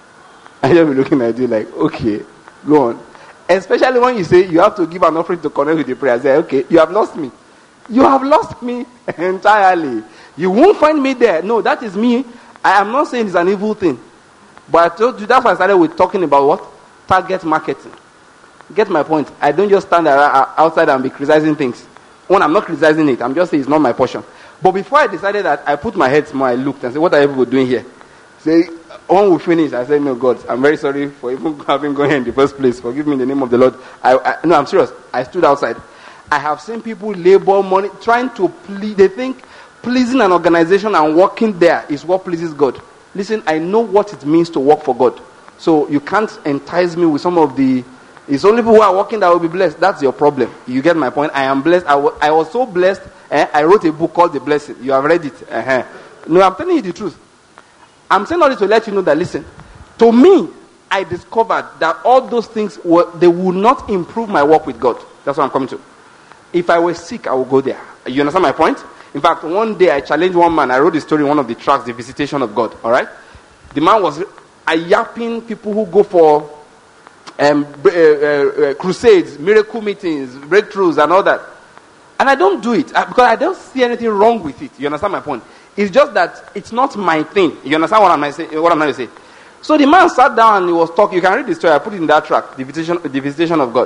I just be looking at you like, okay, go on. Especially when you say you have to give an offering to connect with the prayer. I say, okay, you have lost me. You have lost me entirely. You won't find me there. No, that is me. I am not saying it's an evil thing. But I told you, that's why I started with talking about what? Target marketing. Get my point? I don't just stand outside and be criticizing things. When I'm not criticizing it, I'm just saying it's not my portion. But before I decided that, I put my head small, I looked and said, what are people doing here? Say, when we finish, I said, no, God, I'm very sorry for even having gone here in the first place. Forgive me in the name of the Lord. I, I, no, I'm serious. I stood outside. I have seen people labor money, trying to please. They think pleasing an organization and working there is what pleases God. Listen, I know what it means to work for God. So you can't entice me with some of the, it's only people who are working that will be blessed. That's your problem. You get my point? I am blessed. I, w- I was so blessed. Eh? I wrote a book called The Blessing. You have read it. Uh-huh. No, I'm telling you the truth. I'm saying all this to let you know that, listen, to me, I discovered that all those things, were, they will not improve my work with God. That's what I'm coming to. If I were sick, I would go there. You understand my point? In fact, one day I challenged one man. I wrote the story in one of the tracks, The Visitation of God. All right? The man was uh, yapping people who go for um, uh, uh, uh, crusades, miracle meetings, breakthroughs, and all that. And I don't do it uh, because I don't see anything wrong with it. You understand my point? It's just that it's not my thing. You understand what I'm saying? What I'm trying to say? So the man sat down and he was talking. You can read the story. I put it in that track, The Visitation, the Visitation of God.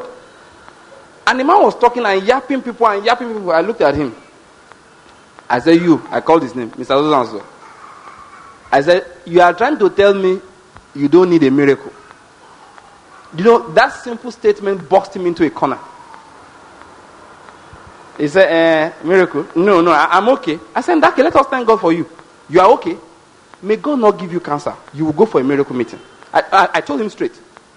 And the man was talking and yapping people and yapping people. I looked at him. I said, you. I called his name, Mister Zozanso. I said, you are trying to tell me you don't need a miracle. You know, that simple statement boxed him into a corner. He said, eh, miracle? No, no, I, I'm okay. I said, okay, let us thank God for you. You are okay. May God not give you cancer. You will go for a miracle meeting. I, I, I told him straight.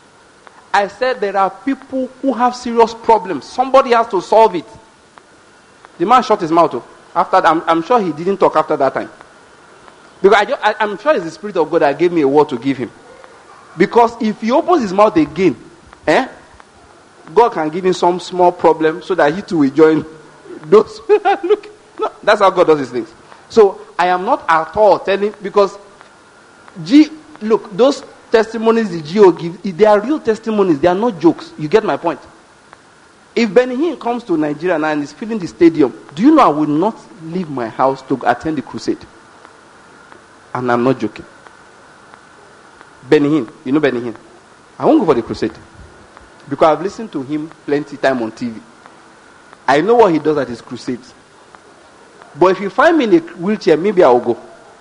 I said, there are people who have serious problems. Somebody has to solve it. The man shut his mouth. After that, I'm, I'm sure he didn't talk after that time. Because I just, I, I'm sure it's the Spirit of God that gave me a word to give him. Because if he opens his mouth again, eh, God can give him some small problem so that he too will join those. Look, no, that's how God does his things. So I am not at all telling, because G, look, those testimonies the G O gives, they are real testimonies. They are not jokes. You get my point? If Benny Hinn comes to Nigeria now and is filling the stadium, do you know I will not leave my house to attend the crusade? And I'm not joking. Benny Hinn, you know Benny Hinn? I won't go for the crusade. Because I've listened to him plenty time on T V. I know what he does at his crusades. But if you find me in a wheelchair, maybe I will go.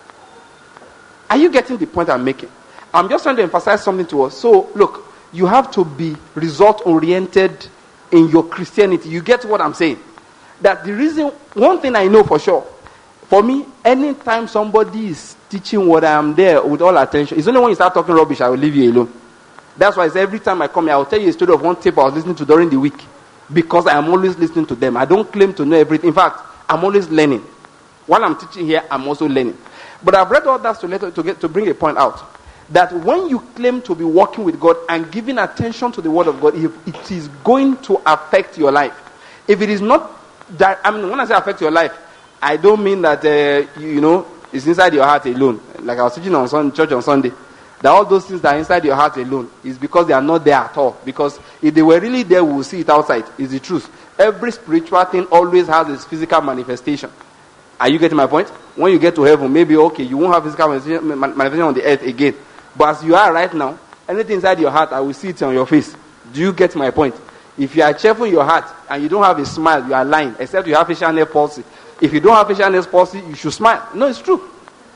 Are you getting the point I'm making? I'm just trying to emphasize something to us. So, look, you have to be result-oriented in your Christianity. You get what I'm saying? That the reason, one thing I know for sure, for me, anytime somebody is teaching what I am there with all attention, it's only when you start talking rubbish, I will leave you alone. That's why it's every time I come here, I will tell you a story of one tape I was listening to during the week. Because I am always listening to them. I don't claim to know everything. In fact, I'm always learning. While I'm teaching here, I'm also learning. But I've read all that to, let, to, get, to bring a point out. That when you claim to be working with God and giving attention to the Word of God, it is going to affect your life. If it is not, that, I mean, when I say affect your life, I don't mean that, uh, you, you know, it's inside your heart alone. Like I was teaching on Sunday, church on Sunday. That all those things that are inside your heart alone is because they are not there at all. Because if they were really there, we will see it outside. It's the truth. Every spiritual thing always has its physical manifestation. Are you getting my point? When you get to heaven, maybe, okay, you won't have physical manifestation manifestation on the earth again. But as you are right now, anything inside your heart, I will see it on your face. Do you get my point? If you are cheerful in your heart and you don't have a smile, you are lying, except you have facial nerve palsy. If you don't have facial nerve palsy, you should smile. No, it's true.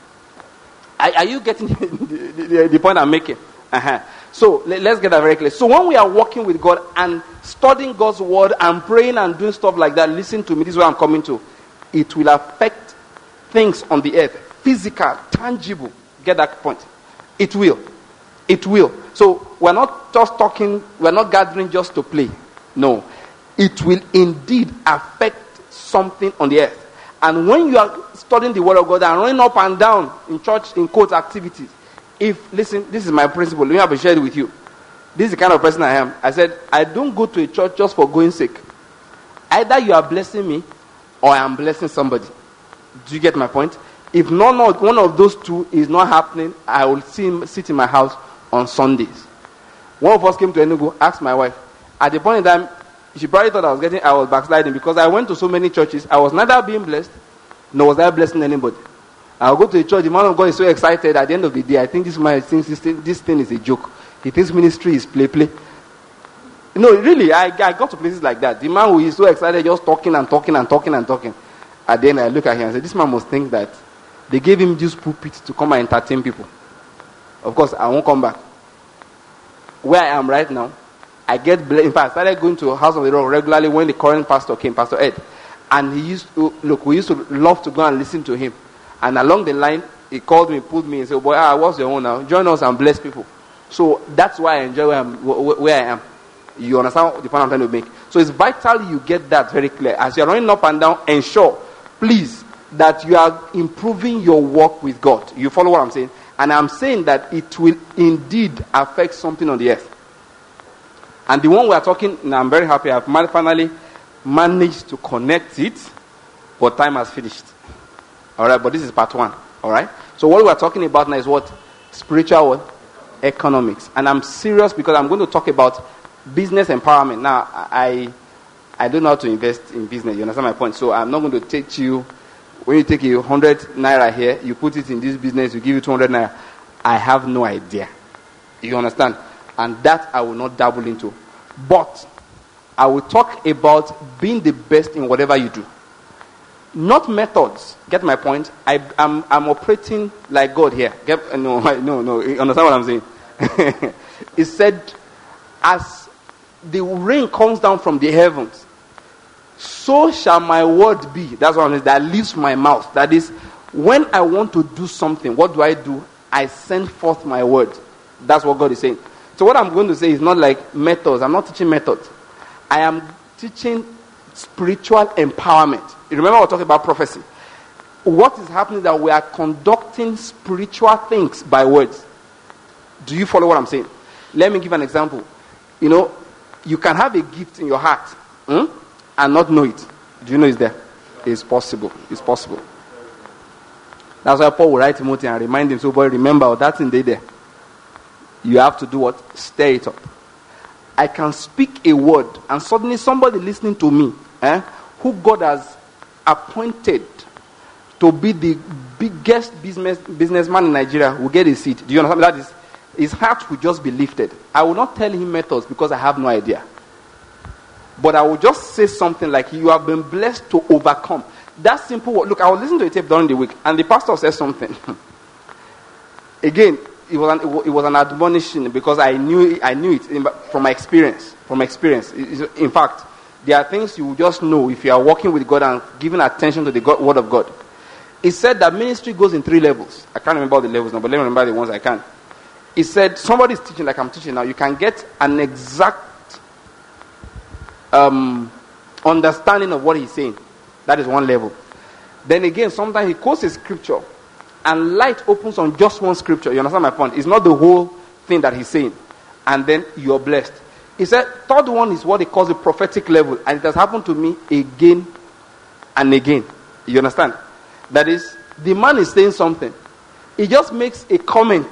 Are, are you getting the, the, the point I'm making? Uh-huh. So let, let's get that very clear. So when we are walking with God and studying God's word and praying and doing stuff like that, listen to me, this is where I'm coming to. It will affect things on the earth. Physical, tangible. Get that point? It will. It will. So we're not just talking, we're not gathering just to play. No. It will indeed affect something on the earth. And when you are studying the word of God and running up and down in church, in court activities, if, listen, this is my principle, let me have a share it with you. This is the kind of person I am. I said, I don't go to a church just for going sake. Either you are blessing me or I am blessing somebody. Do you get my point? If none of, one of those two is not happening, I will see, sit in my house on Sundays. One of us came to Enugu, asked my wife. At the point in time, she probably thought I was getting, I was backsliding because I went to so many churches. I was neither being blessed, nor was I blessing anybody. I'll go to a church, the man of God is so excited. At the end of the day, I think this man thinks this thing, this thing is a joke. He thinks ministry is play, play. No, really, I, I got to places like that. The man who is so excited, just talking and talking and talking and talking. At the end, I look at him and say, this man must think that they gave him this pulpit to come and entertain people. Of course, I won't come back. Where I am right now, I get blessed. In fact, I started going to House of the Rock regularly when the current pastor came, Pastor Ed. And he used to, look, we used to love to go and listen to him. And along the line, he called me, pulled me and said, boy, ah, what's your own now? Join us and bless people. So that's why I enjoy where, I'm, where I am. You understand the point I'm trying to make? So it's vital you get that very clear. As you're running up and down, ensure, please, that you are improving your walk with God. You follow what I'm saying? And I'm saying that it will indeed affect something on the earth. And the one we are talking, and I'm very happy, I've finally managed to connect it, but time has finished. Alright, but this is part one. Alright? So what we are talking about now is what? Spiritual what? Economics. And I'm serious because I'm going to talk about business empowerment. Now, I I don't know how to invest in business. You understand my point? So I'm not going to teach you, when you take a hundred naira here, you put it in this business, you give you two hundred naira. I have no idea. You understand? And that I will not dabble into. But I will talk about being the best in whatever you do. Not methods. Get my point? I, I'm, I'm operating like God here. Get, no, no, no. You understand what I'm saying? It said, as the rain comes down from the heavens, so shall my word be. That's what I'm saying. That leaves my mouth. That is, when I want to do something, what do I do? I send forth my word. That's what God is saying. So what I'm going to say is not like methods. I'm not teaching methods. I am teaching spiritual empowerment. You remember we were talking about prophecy. What is happening is that we are conducting spiritual things by words. Do you follow what I'm saying? Let me give an example. You know, you can have a gift in your heart hmm, and not know it. Do you know it's there? It's possible. It's possible. That's why Paul will write Timothy and remind him, so boy, remember that thing they there. You have to do what? Stir it up. I can speak a word and suddenly somebody listening to me, eh, who God has appointed to be the biggest business businessman in Nigeria will get a seat. Do you understand? That is, his heart will just be lifted. I will not tell him methods because I have no idea. But I will just say something like, you have been blessed to overcome. That simple word. Look, I was listening to a tape during the week and the pastor said something. Again, it was an, it was an admonition because I knew I knew it from my experience. From experience. In fact, there are things you will just know if you are working with God and giving attention to the God, word of God. It said that ministry goes in three levels. I can't remember all the levels now, but let me remember the ones I can. It said somebody is teaching like I'm teaching now. You can get an exact um, understanding of what he's saying. That is one level. Then again, sometimes he quotes a scripture and light opens on just one scripture. You understand my point? It's not the whole thing that he's saying. And then you're blessed. He said, third one is what he calls the prophetic level. And it has happened to me again and again. You understand? That is, the man is saying something. He just makes a comment.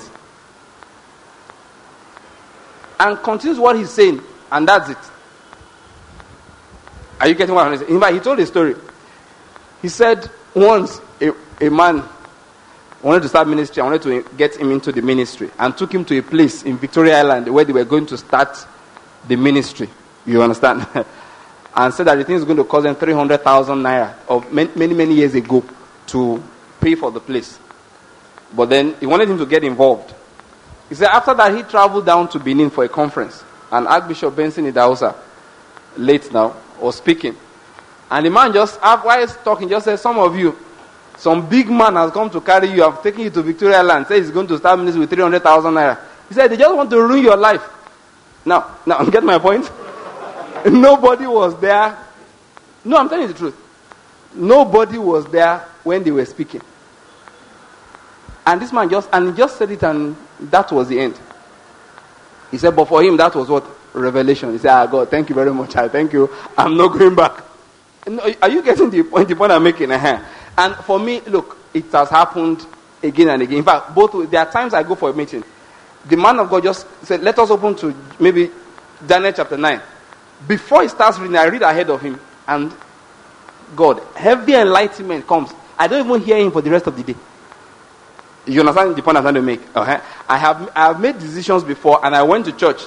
And continues what he's saying. And that's it. Are you getting what I'm saying? In fact, he told a story. He said, Once a, a man wanted to start ministry, I wanted to get him into the ministry and took him to a place in Victoria Island where they were going to start the ministry. You understand? And said that the thing is going to cost them three hundred thousand naira of many, many, many years ago to pay for the place. But then he wanted him to get involved. He said after that he traveled down to Benin for a conference. And Archbishop Benson Idahosa, late now, was speaking. And the man just, while he's talking, just said, some of you, some big man has come to carry you, I've taken you to Victoria Island, says he's going to start ministry with three hundred thousand naira. He said, they just want to ruin your life. Now, now, get my point? Nobody was there. No, I'm telling you the truth. Nobody was there when they were speaking. And this man just, and he just said it, and that was the end. He said, but for him, that was what? Revelation. He said, ah, God, thank you very much. I thank you. I'm not going back. No, are you getting the point, the point I'm making? Uh-huh. And for me, look, it has happened again and again. In fact, both, there are times I go for a meeting. The man of God just said, let us open to maybe Daniel chapter nine. Before he starts reading, I read ahead of him. And God, heavy enlightenment comes. I don't even hear him for the rest of the day. You understand the point I'm trying to make? Uh-huh. I have I have made decisions before, and I went to church.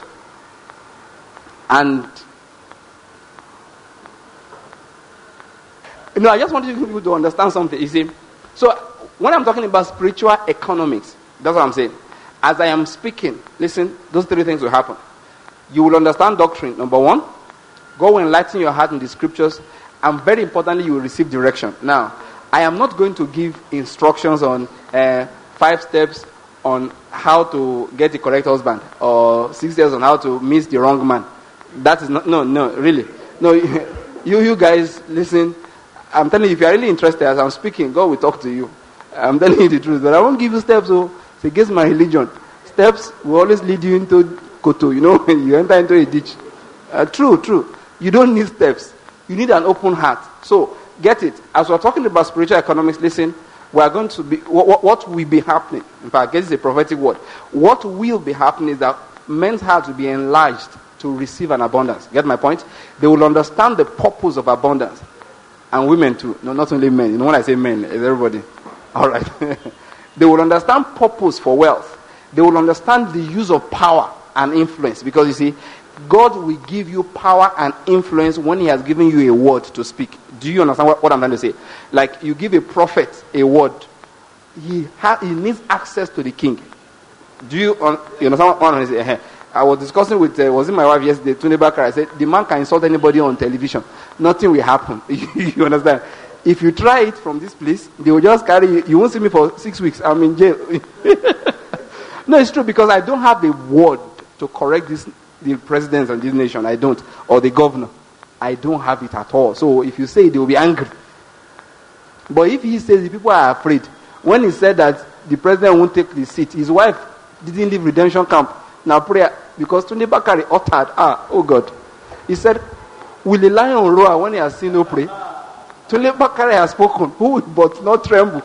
And you know, I just wanted people to understand something. You see, so when I'm talking about spiritual economics, that's what I'm saying. As I am speaking, listen, those three things will happen. You will understand doctrine. Number one, God will enlighten your heart in the scriptures, and very importantly, you will receive direction. Now, I am not going to give instructions on uh, five steps on how to get the correct husband, or six steps on how to miss the wrong man. That is not, no, no, really. No, you, you guys, listen. I'm telling you, if you are really interested, as I'm speaking, God will talk to you. I'm telling you the truth, but I won't give you steps. So it's against my religion. Steps will always lead you into koto. You know, you enter into a ditch. Uh, true, true. You don't need steps. You need an open heart. So get it. As we're talking about spiritual economics, listen. We are going to be what, what will be happening. In fact, this is a prophetic word. What will be happening is that men's hearts will be enlarged to receive an abundance. Get my point? They will understand the purpose of abundance. And women too. No, not only men. You know when I say men, it's everybody. All right. They will understand purpose for wealth. They will understand the use of power and influence. Because you see, God will give you power and influence when He has given you a word to speak. Do you understand what, what I'm trying to say? Like you give a prophet a word, he ha- he needs access to the king. Do you, un- you understand what I'm saying? I was discussing with, uh, was it my wife yesterday, Tony Bakar. I said, the man can insult anybody on television. Nothing will happen. You understand? If you try it from this place, they will just carry you. You won't see me for six weeks. I'm in jail. No, it's true, because I don't have the word to correct this, the presidents of this nation. I don't. Or the governor. I don't have it at all. So if you say it, they will be angry. But if he says the people are afraid, when he said that the president won't take the seat, his wife didn't leave redemption camp. Now prayer, because Tunde Bakari uttered, ah, oh God. He said, will a lion roar when he has seen no prey? Tunde Bakari has spoken, who will but not tremble?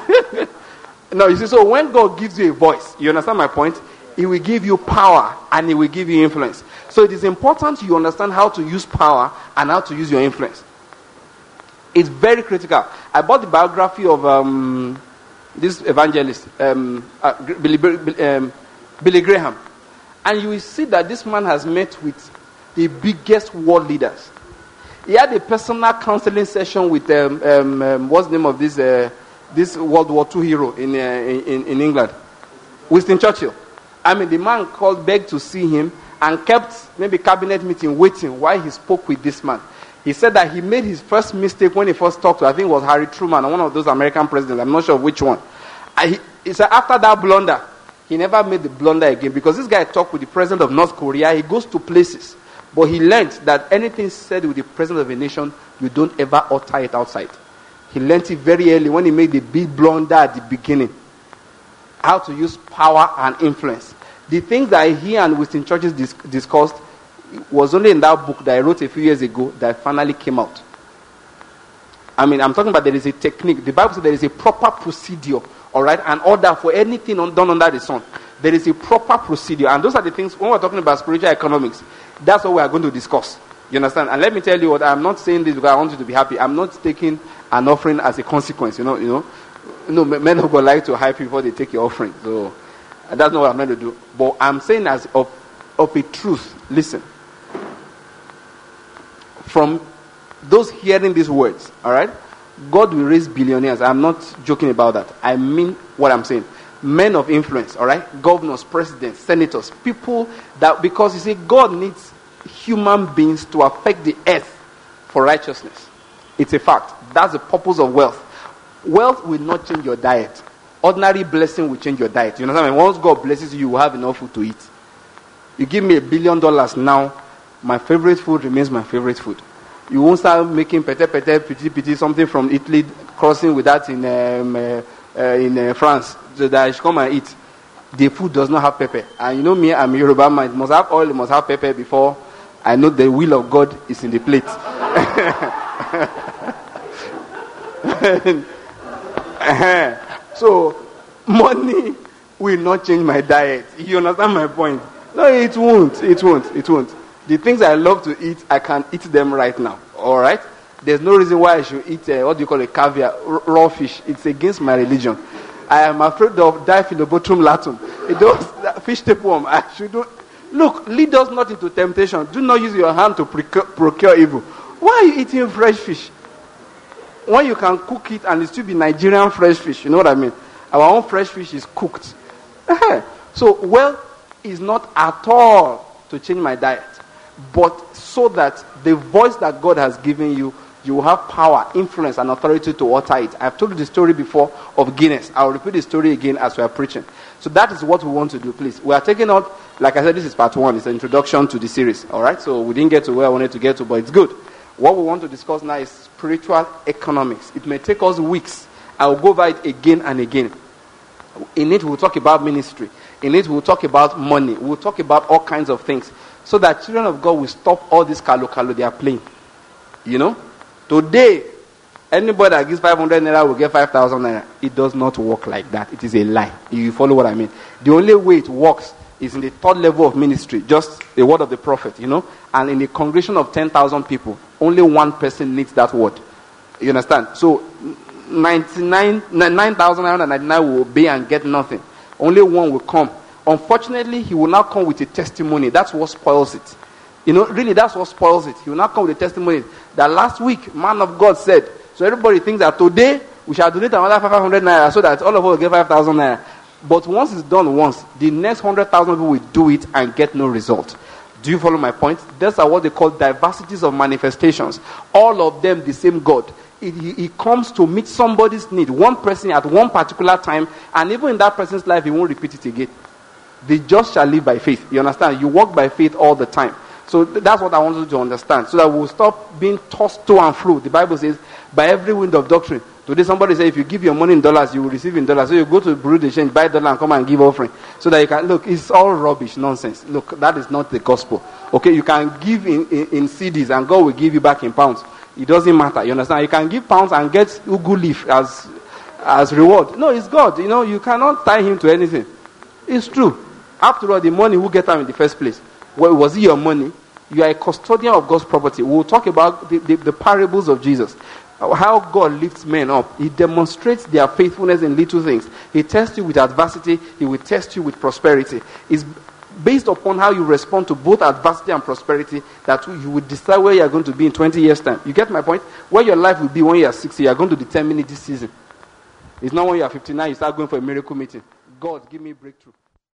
Now you see, so when God gives you a voice, you understand my point? He will give you power and He will give you influence. So it is important you understand how to use power and how to use your influence. It's very critical. I bought the biography of um, this evangelist, um, uh, Billy, um, Billy Graham. And you will see that this man has met with the biggest world leaders. He had a personal counseling session with, um, um, um, what's the name of this uh, this World War Two hero in, uh, in in England? Winston Churchill. I mean, the man called, begged to see him, and kept maybe cabinet meeting waiting while he spoke with this man. He said that he made his first mistake when he first talked to, I think it was Harry Truman, one of those American presidents. I'm not sure which one. And he, he said after that blunder, he never made the blunder again, because this guy talked with the president of North Korea. He goes to places, but he learned that anything said with the president of a nation, you don't ever utter it outside. He learned it very early when he made the big blunder at the beginning. How to use power and influence. The things that he and Winston Churchill dis- discussed was only in that book that I wrote a few years ago that finally came out. I mean, I'm talking about there is a technique. The Bible says there is a proper procedure, all right, and order for anything on, done under the sun. There is a proper procedure, and those are the things, when we're talking about spiritual economics, that's what we are going to discuss. You understand? And let me tell you what, I'm not saying this because I want you to be happy. I'm not taking an offering as a consequence, you know, you know. No, men of God like to hype before they take your offering. So that's not what I'm going to do. But I'm saying as of, of a truth, listen. From those hearing these words, all right, God will raise billionaires. I'm not joking about that. I mean what I'm saying. Men of influence, all right, governors, presidents, senators, people that, because you see, God needs human beings to affect the earth for righteousness. It's a fact. That's the purpose of wealth. Wealth will not change your diet. Ordinary blessing will change your diet. You know what I mean? Once God blesses you, you will have enough food to eat. You give me a billion dollars now, my favorite food remains my favorite food. You won't start making pete pete, piti piti, something from Italy, crossing with that in um, uh, uh, in uh, France, so that I should come and eat. The food does not have pepper. And you know me, I'm a Yoruba man. It must have oil, it must have pepper before I know the will of God is in the plate. So, money will not change my diet. You understand my point? No, it won't. It won't. It won't. The things I love to eat, I can eat them right now. All right? There's no reason why I should eat, uh, what do you call it, caviar, r- raw fish. It's against my religion. I am afraid of Diphilobotrum latum. It does, fish tapeworm. I shouldn't. Look, lead us not into temptation. Do not use your hand to procure, procure evil. Why are you eating fresh fish? When you can cook it and it still be Nigerian fresh fish. You know what I mean? Our own fresh fish is cooked. So, wealth is not at all to change my diet, but so that the voice that God has given you, you will have power, influence, and authority to utter it. I've told you the story before of Guinness. I'll repeat the story again as we are preaching. So that is what we want to do, please. We are taking out, like I said, this is part one. It's an introduction to the series. All right? So we didn't get to where I wanted to get to, but it's good. What we want to discuss now is spiritual economics. It may take us weeks. I will go over it again and again. In it, we'll talk about ministry. In it, we'll talk about money. We'll talk about all kinds of things. So that children of God will stop all this kalo kalo they are playing. You know? Today, anybody that gives five hundred naira will get five thousand naira. It does not work like that. It is a lie. You follow what I mean? The only way it works is in the third level of ministry. Just the word of the prophet, you know? And in a congregation of ten thousand people, only one person needs that word. You understand? So, ninety-nine, nine thousand nine hundred ninety-nine will obey and get nothing. Only one will come. Unfortunately, he will not come with a testimony. That's what spoils it. You know, really, that's what spoils it. He will not come with a testimony that last week, man of God said. So everybody thinks that today, we shall donate another five hundred naira so that all of us will get five thousand naira. But once it's done once, the next one hundred thousand people will do it and get no result. Do you follow my point? Those are what they call diversities of manifestations. All of them the same God. It, he, he comes to meet somebody's need, one person at one particular time, and even in that person's life, he won't repeat it again. The just shall live by faith. You understand? You walk by faith all the time. So th- that's what I want you to understand. So that we'll stop being tossed to and fro. The Bible says, by every wind of doctrine. Today somebody says, if you give your money in dollars, you will receive in dollars. So you go to the Bureau de Change, buy dollar and come and give offering. So that you can, look, it's all rubbish, nonsense. Look, that is not the gospel. Okay, you can give in, in, in C Ds and God will give you back in pounds. It doesn't matter, you understand? You can give pounds and get ugu leaf as, as reward. No, it's God. You know, you cannot tie him to anything. It's true. After all, the money will get them in the first place. Well, was it your money? You are a custodian of God's property. We'll talk about the, the, the parables of Jesus. How God lifts men up. He demonstrates their faithfulness in little things. He tests you with adversity. He will test you with prosperity. It's based upon how you respond to both adversity and prosperity that you will decide where you are going to be in twenty years' time. You get my point? Where your life will be when you are sixty, you are going to determine it this season. It's not when you are fifty-nine, you start going for a miracle meeting. God, give me breakthrough.